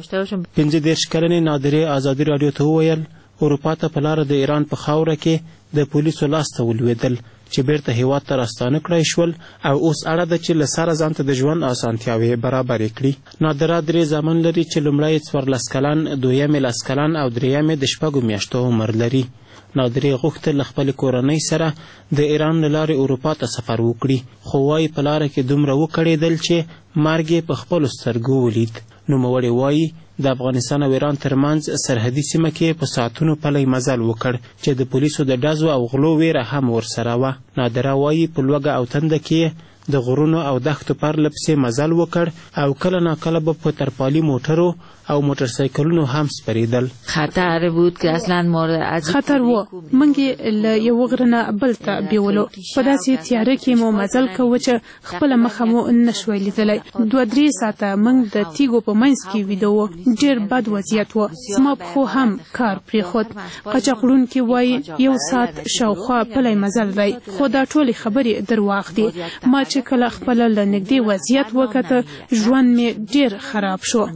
پنځه دېرش کلنې نادرې ازادي راډیو ته وویل اروپا ته په لاره د ایران په خاوره کې د پولیسو لاسته ولوېدل چې بیرته هیواد ته راستانه کړی شول او اوس اړه ده چې له سره ځان ته د ژوند اسانتیاوې برابرې کړي. نادره درې زامن لري چې لومړی یې څوارلس کلن، دویم یې لس کلن او دریم یې د شپږو میاشتو عمر لري. نادرې غوښتل له خپلې کورنۍ سره د ایران له لارې اروپا ته سفر وکړي، خو وایي په لاره کې دومره وکړېدل چې مرګ یې په خپلو سترګو ولید. نوموړې وایي د افغانستان او ایران ترمنځ سرحدي سیمه کې په ساعتونو پلی مزل وکړ چې د پولیسو د ډزو او غلو ویره هم ورسره وه. نادره وایي په لوږه او تنده کې د غرونو او دښتو پرله پسې مزل وکړ او کله ناکله به په ترپالي موټرو او موټرسایکلونو هم سپریدل. خطر بود که اصلا مورد خطر و. موږ له یو غره نه بل ته بیولو. په داسې تیاره کې مو مزل کوو چې خپله مخه مو نشوی لیدلی. دوه درې ساعته موږ د تیږو په منځ کې ویده وو. ډېر بد وضعیت و. زما پښو هم کار پرېښود. قاچاقړونکي وایي یو ساعت شاوخوا پلی مزل دی، خو دا ټولې خبرې درواغ دي. ما چې کله خپله له نږدې وضعیت وکته ژوند مې ډېر خراب شو.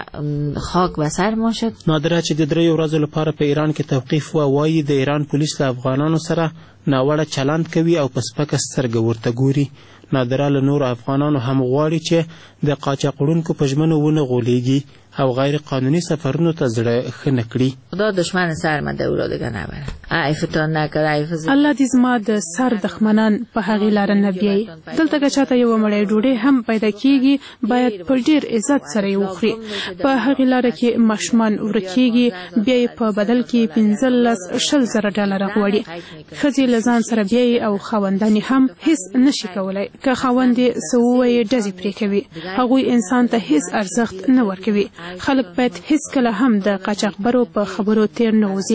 خاک بسر ما شد. نادره چې د دریو ورځو لپاره په ایران کې توقیف وه وایي د ایران پولیس له افغانانو سره ناوړه چلند کوي او په سپکه سترګه ورته ګوري. نادره له نورو افغانانو هم غواړي چې د قاچاقړونکو په ژمنو ونه غولېږي او غیر قانوني سفرونو ته زړه ښه نه کړي. خدا دشمن سر من دورا دیگه نبره. عیفتان نکر عیفت. الله دې زما د سر دښمنان په هغې لاره نه بیایي. دلته که چاته یوه مړۍ ډوډۍ هم پیدا کېږي باید په ډېر عزت سره یې وخوري. په هغې لاره کې ماشومان ورکېږي، بیا یې په بدل کې پنځلس شل زره ډالره غواړي. ښځې له ځان سره بیایي او خاوندانې هم هېڅ نشي کولی. که خاوند یې څه ووایي ډزې پرې کوي. هغوی انسان ته هېڅ ارزښت نه ورکوي. خلک باید هیڅکله هم د قاچاقبرو په خبرو تیر نه وځي.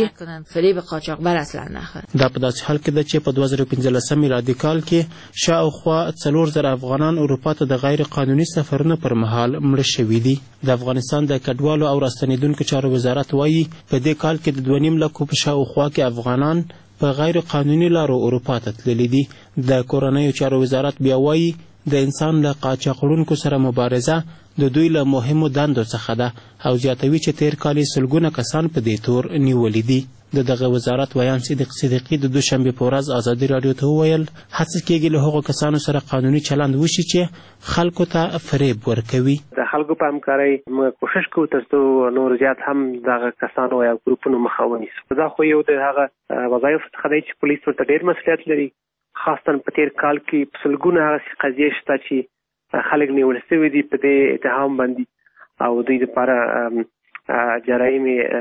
دا په داسې حال کې ده چې په دوه زره پنځلسم میلادي کال کې شاوخوا څلور زره افغانان اروپا ته د غیر قانوني سفرونو پر مهال مړه شوي دي. د افغانستان د کډوالو او راستنېدونکو چارو وزارت وایي په دې کال کې د دوه نیم لکو په شاوخوا کې افغانان په غیر قانوني لارو اروپا ته تللي دي. د کورنیو چارو وزارت بیا وایي د انسان له قاچاقړونکو سره مبارزه د دوی له مهمو دندو څخه ده او زیاتوي چې تیر کال یې سلګونه کسان په دې تور نیولي دي. د دغه وزارت ویان صدیق صدیقي د دوشنبې په ورځ ازادي راډیو ته وویل هڅه کېږي له هغو کسانو سره قانوني چلند وشي چې خلکو ته فریب ورکوي. د خلکو په همکارۍ موږ کوشش کوو تر څو نور زیات هم دغه کسانو یا ګروپونو مخه ونیسو. دا خو یو د هغه وظایفو څخه دی چې پولیس ورته ډېر مسؤلیت لري. خاصتاً په تیر کال کې په سلګونه هغسې قضیې شته چې خلک نیول سوي دي په دې اتهام باندې او دوی دپاره جرایم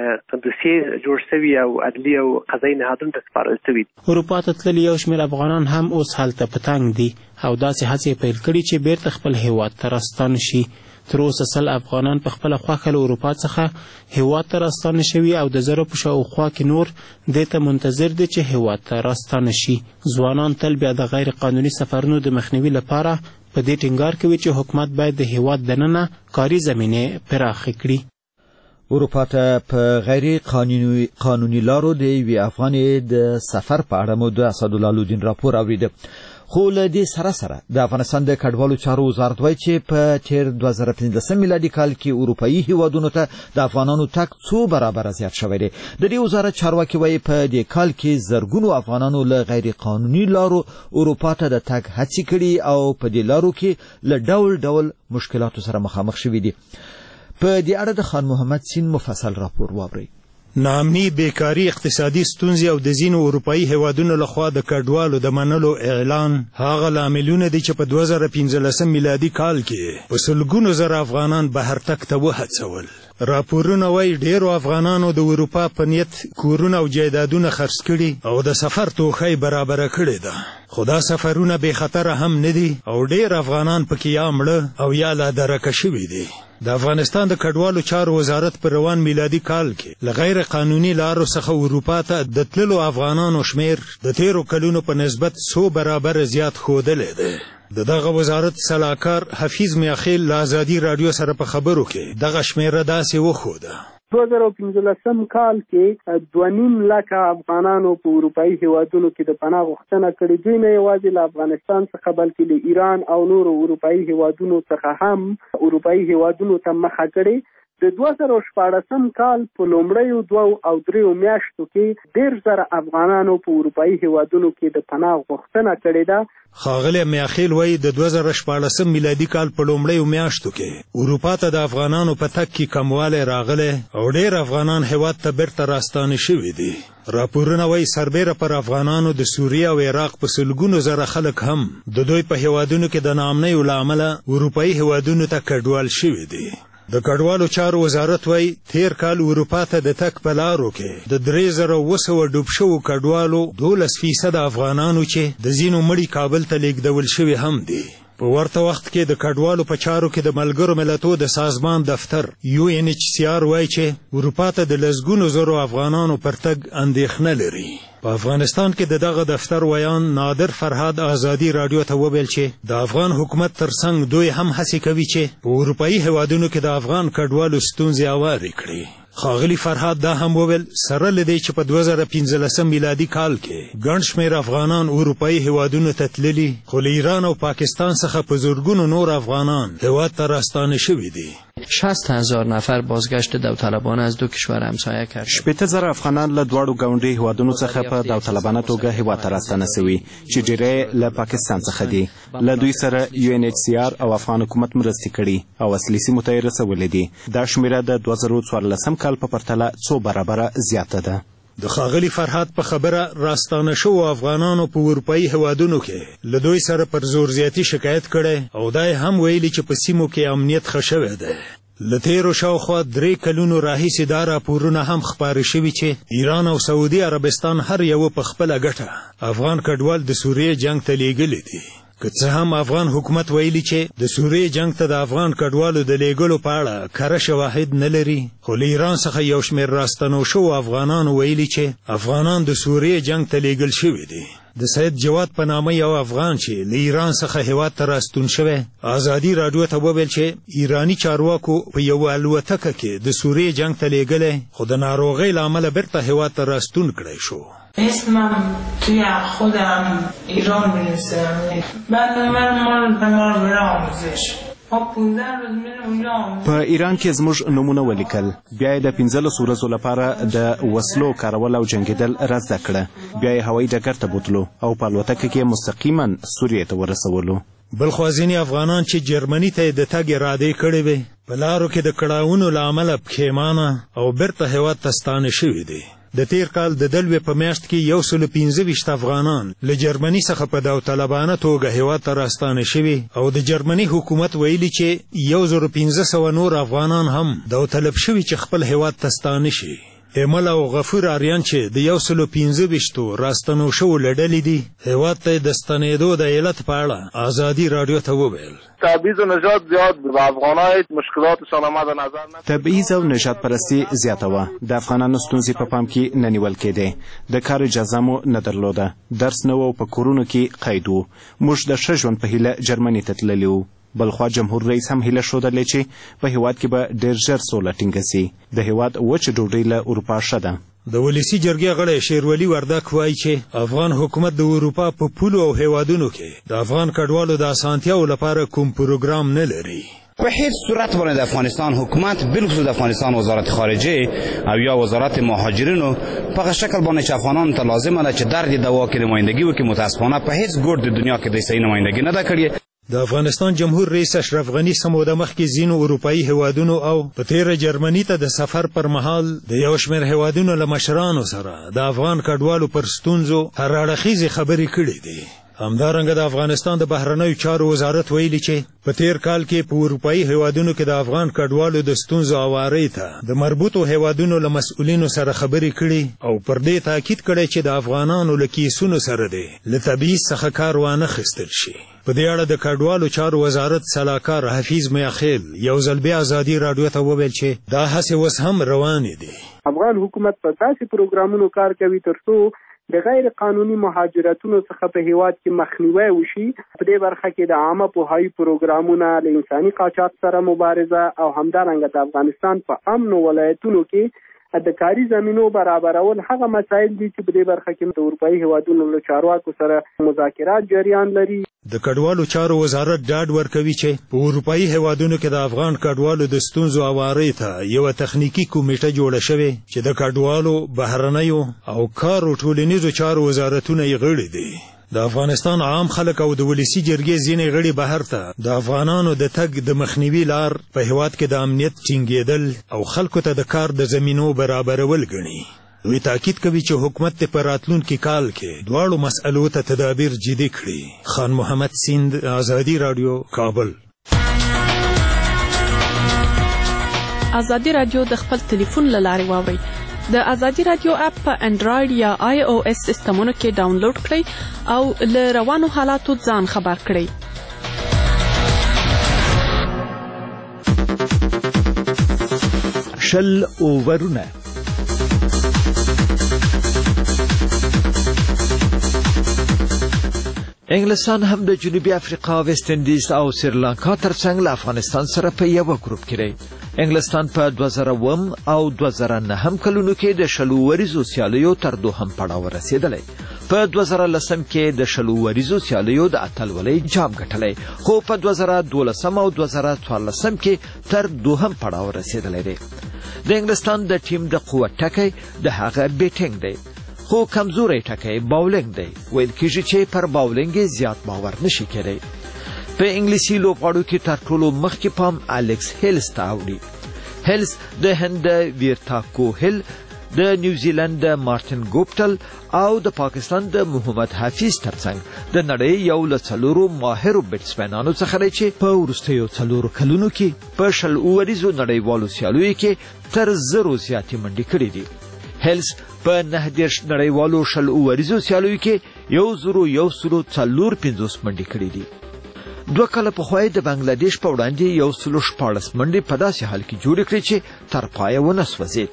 دوسیې جوړ شوي او عدلي او قضایي نهادونو ته سپارل شوي دي. اروپا ته تللي یو شمېر افغانان هم اوس هلته په تنګ دي او داسې هڅې پیل کړي چې بیرته خپل هیواد ته راستانه شي. تر اوسه سل افغانان په خپله خوښه له اروپا څخه هیواد ته راستانه شوي او د زرو په شاوخوا کې نور دې ته منتظر دي چې هیواد ته راستانه شي. ځوانان تل بیا د غیر قانوني سفرونو د مخنیوي لپاره په دې ټینګار کوي چې حکومت باید د هیواد دننه کاري زمینې پراخې کړي. اروپا ته په غیر قانوني قانوني لارو د یوې افغانې د سفر په اړه مو د اسدالله لودین راپور اوریده. خو له دې سره سره د افغانستان د کډوالو چارو وزارت وایي چې په تیر دوه زره پنځلسم میلادي کال کې اروپایي هیوادونو ته د افغانانو تګ څو برابره زیات شوی دی. د دې وزارت چارواکي وایي په دې کال کې زرګونو افغانانو له غیر قانوني لارو اروپا ته د تګ هڅې کړي او په دې لارو کې له ډول ډول مشکلاتو سره مخامخ شوي دي. په دې اړه د خان محمد سین مفصل راپور واورئ. ناامني، بیکاري، اقتصادي ستونزې او د ځینو اروپایي هیوادونو لخوا د کډوالو د منلو اعلان هغه لاملونه دي چې په دوه زره پنځلسم میلادي کال کې په سلګونو زره افغانان بهر تګ ته وهڅول. راپورونه وایي ډېرو افغانانو د اروپا په نیت کورونه او جایدادونه خرڅ کړي او د سفر توښۍ برابره کړې ده. خو دا سفرونه بې خطره هم نه دي او ډېر افغانان پکې یا مړه او یا لا درکه شوي دي. د افغانستان د کډوالو چارو وزارت په روان میلادي کال کې له غیر قانوني لارو څخه اروپا ته د تللو افغانانو شمیر د تیرو کلونو په نسبت څو برابره زیات ښودلی دی. د دغه وزارت سلاکار حفیظ میاخیل له ازادي راډیو سره په خبرو کې دغه شمیره داسې وښوده. دوه زره پنځلسم کال کې دوه نیم لکه افغانانو په اروپایي هیوادونو کې د پناه غوښتنه کړې. دوی نه یوازې له افغانستان څخه بلکې له ایران او نورو اروپایي هیوادونو څخه هم اروپایي هیوادونو ته مخه کړې. د دوه زره شپاړسم کال په لومړیو دوو او دریو میاشتو کې ډېر زره افغانانو په اروپایي هیوادونو کې د پناه غوښتنه کړې ده. ښاغلی میاخیل وایي د دوه زره شپاړسم میلادي کال په لومړیو میاشتو کې اروپا ته د افغانانو په تګ کې کموالی راغلی او ډېر افغانان هیواد ته بیرته راستانه شوي دي. راپورونه وایي سربیره پر افغانانو د سوریې او عراق په سلګونو زره خلک هم د دوی په هیوادونو کې د ناامنیو له امله اروپایي هیوادونو ته کډوال شوي دي. د کډوالو چارو وزارت وایي تیر کال اروپا ته د تګ په لارو کې د درې زره اوه سوه ډوب شوو کډوالو دولس فیصده افغانانو چې د ځینو مړي کابل ته لیږدول شوي هم دي. په ورته وخت کې د کډوالو په چارو کې د ملګرو ملتونو د سازمان دفتر یو ان ایچ سی آر وایي چې اروپا ته د لسګونو زرو افغانانو پر تګ اندېښنه لري. په افغانستان کې د دغه دفتر ویان نادر فرهاد ازادي راډیو ته وویل چې د افغان حکومت ترڅنګ دوی هم هڅې کوي چې په اروپایي هیوادونو کې د افغان کډوالو ستونزې هوارې کړي. ښاغلي فرهاد دا هم وویل سره له دې چې په دوه زره پنځلسم میلادي کال کې ګڼ شمېر افغانان اروپایي هیوادونو ته تللي خو له ایران او پاکستان څخه په زرګونو نور افغانان هیواد ته راستانه شوي دي. شصت هزار نفر بازگشت داوطلبانه از دو کشور همسایه کرد. شپېته زره افغانان له دواړو ګاونډي هیوادونو څخه په داوطلبانه توګه هیواد ته راستانه سوي چې ډېری له پاکستان څخه دي. له دوی سره یو ان ایچ سی آر او افغان حکومت مرستې کړي او اصلي سیمو ته یې رسولې دي. دا شمیره د دوه زره څوارلسم کال په پرتله څو برابره زیاته ده. د ښاغلي فرهاد په خبره راستانه شوو افغانانو په اروپایي هیوادونو کې له دوی سره پر زور زیاتي شکایت کړی او دا یې هم ویلي چې په سیمو کې امنیت ښه شوی دی. له تیرو شاوخوا درې کلونو راهیسې دا راپورونه هم خپاره شوي چې ایران او سعودي عربستان هر یوه په خپله ګټه افغان کډوال د سوریې جنګ ته لیږلي دي. که څه هم افغان حکومت ویلي چې د سوریې جنګ ته د افغان کډوالو د لیږلو په اړه کره شواهد نه لري خو له ایران څخه یو شمېر راستنو شوو افغانانو ویلي چې افغانان د سوریې جنګ ته لیږل شوي دي. د سید جواد په نامه یو افغان چې له ایران څخه هیواد ته راستون شوی ازادي راډیو ته وویل چې ایراني چارواکو په یوه الوتکه کې د سوریې جنګ ته لیږلی خو د ناروغۍ له امله بیرته هیواد ته راستون کړی شو. اسمم توی خودم ایران میرسم بعد من مال به ما براموزش په ایران کې زموږ نومونه ولیکل بیا یې د پنځلسو ورځو لپاره د وسلو کارول او جنګېدل را زده کړه بیا یې هوایي ډګر ته بوتلو او په الوتکه کې مستقیما سوریې ته ورسولو. بلخوا ځینې افغانان چې جرمني ته یې د تګ ارادې کړې وې په لارو کې د کړاوونو له امله پښیمانه او بیرته هیواد ته ستانه شوي دي. د تیر کال د دلوې په میاشت کې یو سل پنځه ویشت افغانان له جرمني څخه په داوطلبانه توګه هیواد ته راستانه شوي او د جرمني حکومت ویلي چې یو زر پنځه سوه نور افغانان هم داوطلب شوي چې خپل هیواد ته ستانه شي. ایمل او غفور آریان چې د یو سلو پنځه ویشتو راستنو شوو له ډلې دي هیواد ته د ستنېدو د علت په اړه ازادي راډیو ته وویل تبعیض و نژاد زیاد و افغانای مشکلاتشان آمد نظر نه. تبعیض او نژاد پرستی زیاته وه. د افغانانو ستونزې په پام کې نه نیول کېدې. د کار اجازه مو نه درلوده. درس نه و او په کورونو کې قید وو. موږ د ښه ژوند په هیله جرمني ته تللي وو. بلخوا جمهور رئیس هم هیله ښودلې چې په هیواد کې به ډېر ژر سوله ټینګه سي. د هیواد وچه ډوډۍ له اروپا ښه ده. د ولسي جرګې غړی شیرولي وردک وایي چې افغان حکومت د اروپا په پولو او هیوادونو کې د افغان کډوالو د اسانتیاو لپاره کوم پروګرام نه لري. په هیڅ صورت باندې د افغانستان حکومت بالخصوص د افغانستان وزارت خارجه او یا وزارت مهاجرینو په شکل باندې چې افغانانو ته لازمه ده چې درد دوا کې نمایندګي وکړي متاسفانه په هیڅ ګوټ د دنیا کې د صحیح نمایندګي نه ده کړې. د افغانستان جمهور رئیس اشرف غنی سموده مخکې ځینو اروپایي هیوادونو او په تیره جرمني ته د سفر پر مهال د یو شمېر هیوادونو له مشرانو سره د افغان کډوالو پر ستونزو هر اړخیزې خبرې کړې دي. همدارنګه د افغانستان د بهرنیو چارو وزارت ویلي چې په تیر کال کې په اروپایي هیوادونو کې د افغان کډوالو د ستونزو اوارۍ ته د مربوطو هیوادونو له مسؤلینو سره خبرې کړي او پر دې تاکید کړی چې د افغانانو له کیسونو سره دی له تبعیض څخه کار وانه خیستل شي. په دې اړه د کډوالو چارو وزارت سلاکار حفیظ میاخیل یو ځل بیا ازادي راډیو ته وویل چې دا هڅې اوس هم روانې دي. افغان حکومت په داسې پروګرامونو کار کوي ترڅو د غیر قانوني مهاجرتونو څخه په هیواد کې مخنیوی وشي. په دې برخه کې د عامه پوهاوي پروګرامونه له انساني قاچاق سره مبارزه او همدارنګه د افغانستان په امن ولایتونو کې د کاري زمینو برابرول هغه مسایل دي چې په دې برخه کې د اروپایي هیوادونو له چارواکو سره مذاکرات جریان لري. د کډوالو چارو وزارت ډاډ ورکوي چې په اروپایي هیوادونو کې د افغان کډوالو د ستونزو اوارۍ ته یوه تخنیکي کمیټه جوړه شوې چې د کډوالو بهرنیو او کار او ټولنیزو چارو وزارتونه یې غړي دي. د افغانستان عام خلک او د ولسي جرګې ځینې غړي بهر ته د افغانانو د تګ د مخنیوي لار په هیواد کې د امنیت ټینګېدل او خلکو ته د کار د زمینو برابرول ګڼي. دوی تاکید کوي چې حکومت په راتلونکي کال کې دواړو مسألو ته تدابیر جدي کړي. خان محمد سیند، ازادي راډیو، کابل. ازادي راډیو د خپل ټلیفون له لارې واورئ. د ازادي راډیو اپ په انډراید یا آی او اس سیسټمونو کې ډاونلوډ کړئ او له روانو حالاتو ځان خبر کړئ. شل اوورونه انګلستان هم د جنوبي افریقا، ویسټ انډیز او سریلانکا ترڅنګ له افغانستان سره په یوه ګروپ کې دی. انګلستان په دوه زره اووم او دوه زره نهم کلونو کې د شلو وریزو سیالیو تر دوهم پړاو رسیدلی. په دوه زره لسم کې د شلو وریزو سیالیو د اتلولۍ جام ګټلی، خو په دوه زره دولسم او دوه زره څوارلسم کې تر دوهم پړاو رسیدلی دی. د انګلستان د ټیم د قوت ټکی د هغه بیټینګ دی، خو کمزوری ټکی باولینګ دی. ویل کېږي چې پر باولینګ زیات باور نشي کېدی. په انګلیسي لوبغاړو کې تر ټولو مخکې پام الیکس هیلز ته اوړي. هیلز د هند ویرتا کوهل، د نیوزیلند د مارټین ګوپټل او د پاکستان د محمد حفیظ ترڅنګ د نړۍ یو له څلورو ماهرو بیټسمینانو څخه دی چې په وروستیو څلورو کلونو کې په شل اوریزو نړیوالو سیالیو کې تر زرو زیاتې منډې کړې دي. هیلز په نهه دېرش نړیوالو شل اوریزو سیالیو کې یو زرو یو سلو څلور پنځوس منډې کړې دي. دوه کاله پخوا د بنګلادیش په وړاندې یو سلو شپاړس منډې په داسې حال کې جوړې کړې چې تر پایه ونه سوځېد.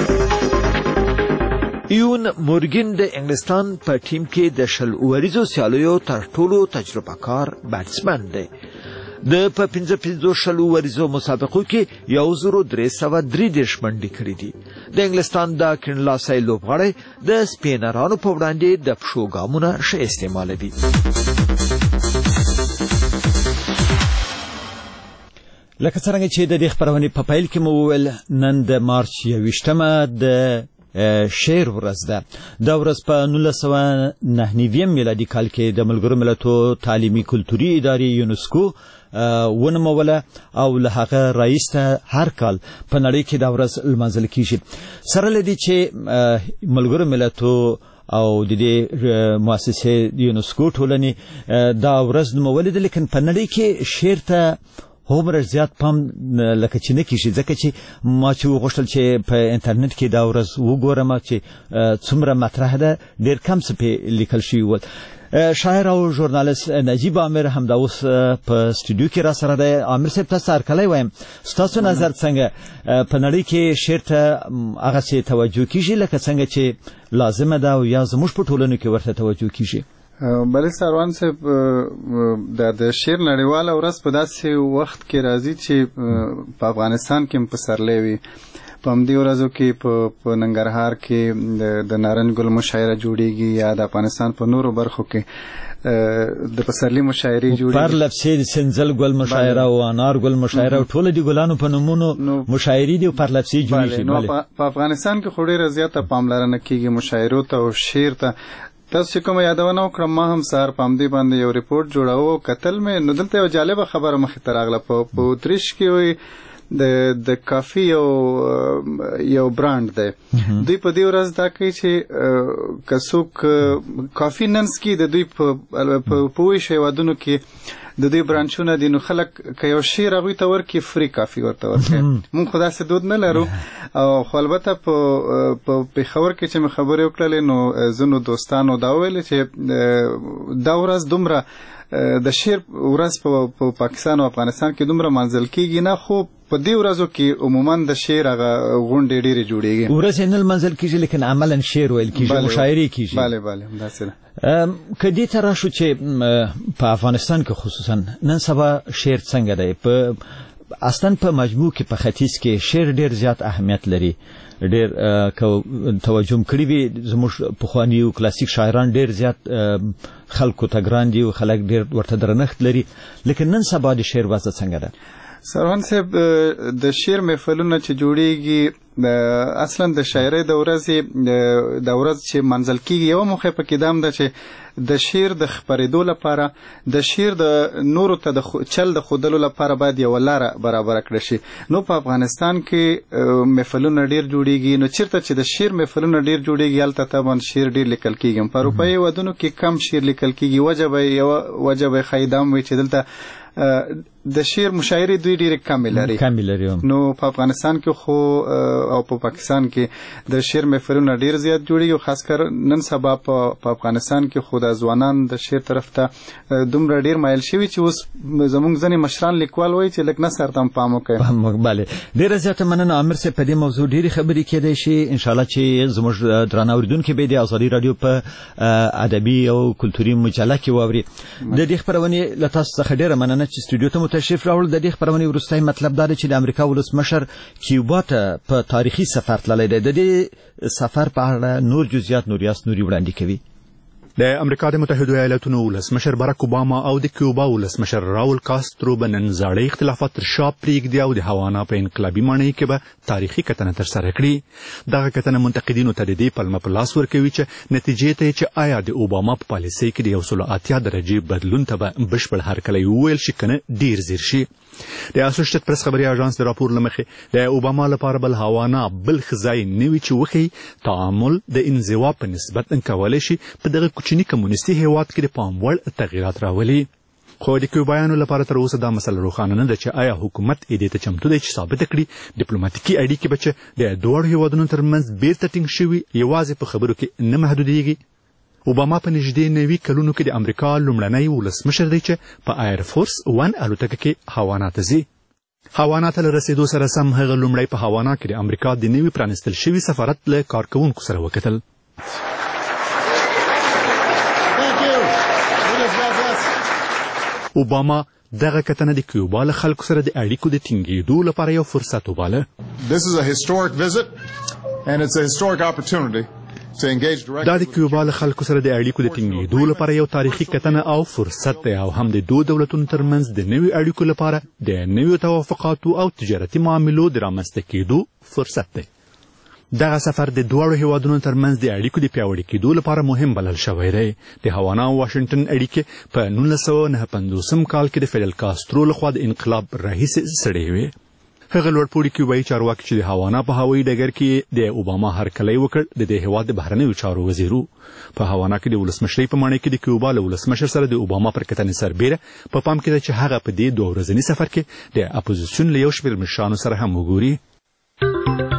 ایون مورګن د انګلستان په ټیم کې د شل اوریزو سیالیو تر ټولو تجربه کار بیټسمن دی. د په پنځه پنځوس شل اوریزو مسابقو کې یو زرو درې سوه درې دېرش منډې کړې دي. د انګلستان د کڼلاسۍ لوبغاړی د سپینرانو په وړاندې د پښو ګامونه ښه استعمالوي. لکه څرنګه چې د دې خپرونې په پیل کې مو وویل، نن د مارچ یوویشتمه د شعر ورځ ده. دا ورځ په نولس سوه نهه نوي میلادي کال کې د ملګرو ملتونو تعلیمي کلتوري ادارې یونسکو ونموله او له هغه رئیس ته هر کال په نړۍ کې دا ورځ لمانځل کیږي. سره له دې چې ملګرو ملتونو او د دې مؤسسې یونسکو ټولنې دا ورځ نومولې ده، لیکن په نړۍ کې شعر ته هومره زیات پام لکه چې نه کیږي، ځکه چې ما چې وغوښتل چې په انټرنیټ کې دا ورځ وګورم چې څومره مطرح ده، ډېر کم څه پې لیکل شوي ول. شاعر او ژورنالیست نجیب عامر همدا اوس په سټوډیو کې را سره دی. عامر صاحب تاسو هرکلی وایم، ستاسو نظر څنګه په نړۍ کې شعر ته هغسې توجه کیږي لکه څنګه چې لازمه ده او یا زموږ په ټولنو کې ورته توجه کیږي؟ بله سروان صاحب، د شعر نړیواله ورځ په داسې وخت کې راځي چې په افغانستان کې هم پسرلی وي. په همدې ورځو کې په ننګرهار کې د نارنج ګل مشاعره جوړیږي یا د افغانستان په نورو برخو کې د پسرلي مشاعرې جوړیږي. پر لپسې د سنځل ګل مشاعره او انار ګل مشاعره او ټول د ګلانو په نومونو مشاعرې دي او پر لپسې جوړیږي. نو په افغانستان کې خو ډېره زیاته پاملرنه کیږي مشاعرو ته او شعر ته. تاسو چې کومه یادونه وکړم، ما هم سهار په همدې باندې یو ریپورټ جوړاوه او کتل مې، نو دلته یو جالبه خبره مخې ته راغله. په اتریش کې وایي د د کافي یو یو برانډ دی، دوی په دې ورځ دا کوي چې که څوک کافي نه څښي، د دوی په ویښو هېوادونو کې د دوی برانچونه دي، نو خلک که یو شعر هغوی ته ورکړي فری کافي ورته ورکوي. موږ خو داسې دود نه لرو. او خو البته په پېښور کې چې مې خبرې وکړلې، نو ځینو دوستانو دا وویلې چې دا ورځ دومره د شعر ورځ په پاکستان او افغانستان کې دومره منځل کېږي نه، خو په دې ورځو کې عموما د شعر هغه غونډې ډېرې جوړېږي. ورځ یې نه لمانځل کېږي، لیکن عملا شعر ویل کېږي، مشاعرې کېږي. بله بله همداسې ده. که دې ته راشو چې په افغانستان کې خصوصا نن سبا شعر څنګه دی؟ په اصلا په مجموع کې په ختیځ کې شعر ډېر زیات اهمیت لري. ډېر توجه کړی وي زموږ پخواني او کلاسیک شاعران ډېر زیات خلکو ته ګران دي او خلک ډېر ورته درنښت لري، لیکن نن سبا د شعر وضع څنګه ده؟ سروان صاحب، د شعر محفلونه چې جوړیږي اصلا د شاعرۍ د ورځې د ورځ چې منځل کېږي، یوه موخه پکې دا هم ده چې د شعر د خپرېدو لپاره، د شعر د نورو ته د چل د ښودلو لپاره باید یوه لاره برابره کړه شي. نو په افغانستان کې محفلونه ډېر جوړیږي، نو چېرته چې د شعر محفلونه ډېر جوړیږي هلته طبعا شعر ډېر لیکل کېږي. په اروپایي هېوادونو کې کم شعر لیکل کېږي. وجه به یوه وجه به ښایي دا هم وي چې دلته د شعر مشاعرې دوی ډېرې کمې لري. کمې لري. نو په افغانستان کې خو او په پاکستان کې د شعر محفلونه ډېر زیات جوړیږي، او خاص کر نن سبا په افغانستان کې خو د ځوانان د شعر طرف ته دومره ډېر مایل شوي چې اوس زموږ ځینې مشران لیکوال وایي چې لږ نثر ته هم پام وکړئ. بله، ډېره زیاته مننه عامر صاحب. په دې موضوع ډېرې خبرې کېدای شي، انشاءالله چې زموږ درانه اورېدونکي به د ازادي راډیو په ادبي او کلتوري مجله کې واوري. د دې خپرونې له تاسو څخه ډېره مننه چې سټوډیو ته مو تشریف راوړل. د دې خپرونې وروستی مطلب دا دی چې د امریکا ولسمشر کیوبا ته په تاریخي سفر تللی دی. د دې سفر په اړه نور جزئیات نور یاس نوري وړاندې کوي. د امریکا د متحدو ایالاتونو ولسمشر باراک اوباما او د کیوبا ولسمشر راول کاسترو به نن زاړه اختلافات تر شا پرېږدي او د هاوانا په انقلابي ماڼۍ کې به تاریخي کتنه ترسره کړي. دغه کتنه منتقدینو ته د دې پلمه په لاس ورکوي چې نتیجې ته چې آیا د اوباما په پالیسۍ کې د یو سلو اتیا درجې بدلون ته به بشپړ هرکلی وویل شي که نه ډېر زیر شي. د اسوسییټډ پریس خبري اژانس د راپور له مخې د اوباما لپاره بل هاوانا بل ښه ځای نه وي چې وښیي تعامل د انزوا په نسبت کولی شي په دغه کوچني کمونیستي هېواد کې د پام وړ تغییرات راولي. خو د کیوبایانو لپاره تر اوسه دا مسله روښانه نه ده چې آیا حکومت یې دې ته چمتو دی چې ثابته کړي ډیپلوماتیکي اړیکې به چې د دواړو هېوادونو ترمنځ بیرته ټینګ شوي یوازې په خبرو کې نه محدودېږي. اوباما په نږدې نوي کلونو کې د امریکا لومړنی ولسمشر دی چې په ایر فورس ون الوتکه کې هاوانا ته ځي. هاوانا ته له رسېدو سره سم هغه لومړی په هاوانا کې د امریکا د نوي پرانیستل شوي سفارت له کارکوونکو سره وکتل. اوباما دغه کتنه د کیوبا له خلکو سره د اړیکو د ټینګېدو لپاره یو فرصت وباله. This is a historic visit and it's a historic opportunity دا د کیوبا له خلکو سره د اړیکو د ټینګېدو لپاره یو تاریخي کتنه او فرصت دی او هم د دوه دولتونو ترمنځ د نویو اړیکو لپاره د نویو توافقاتو او تجارتي معاملو د رامنځته کېدو فرصت دی. دغه سفر د دواړو هیوادونو ترمنځ د اړیکو د پیاوړي کېدو لپاره مهم بلل شوی دی. د هاوانا او واشنګټن اړیکې په نولس سوه نهه پنځوسم کال کې د فیدل کاسترو لخوا د انقلاب راهیسې سړې وې. هغه لوړپوړي کیوبایي چارواکي چې د هاوانا په هوایي ډګر کې د اوباما هرکلی وکړ د دې هیواد د بهرنیو چارو وزیر و. په هاوانا کې د ولسمشرۍ په ماڼۍ کې د کیوبا له ولسمشر سره د اوباما پر کتنې سربیره په پام کې ده چې هغه په دې دوه ورځني سفر کې د اپوزیسیون له یو شمېر مشرانو سره هم وګوري.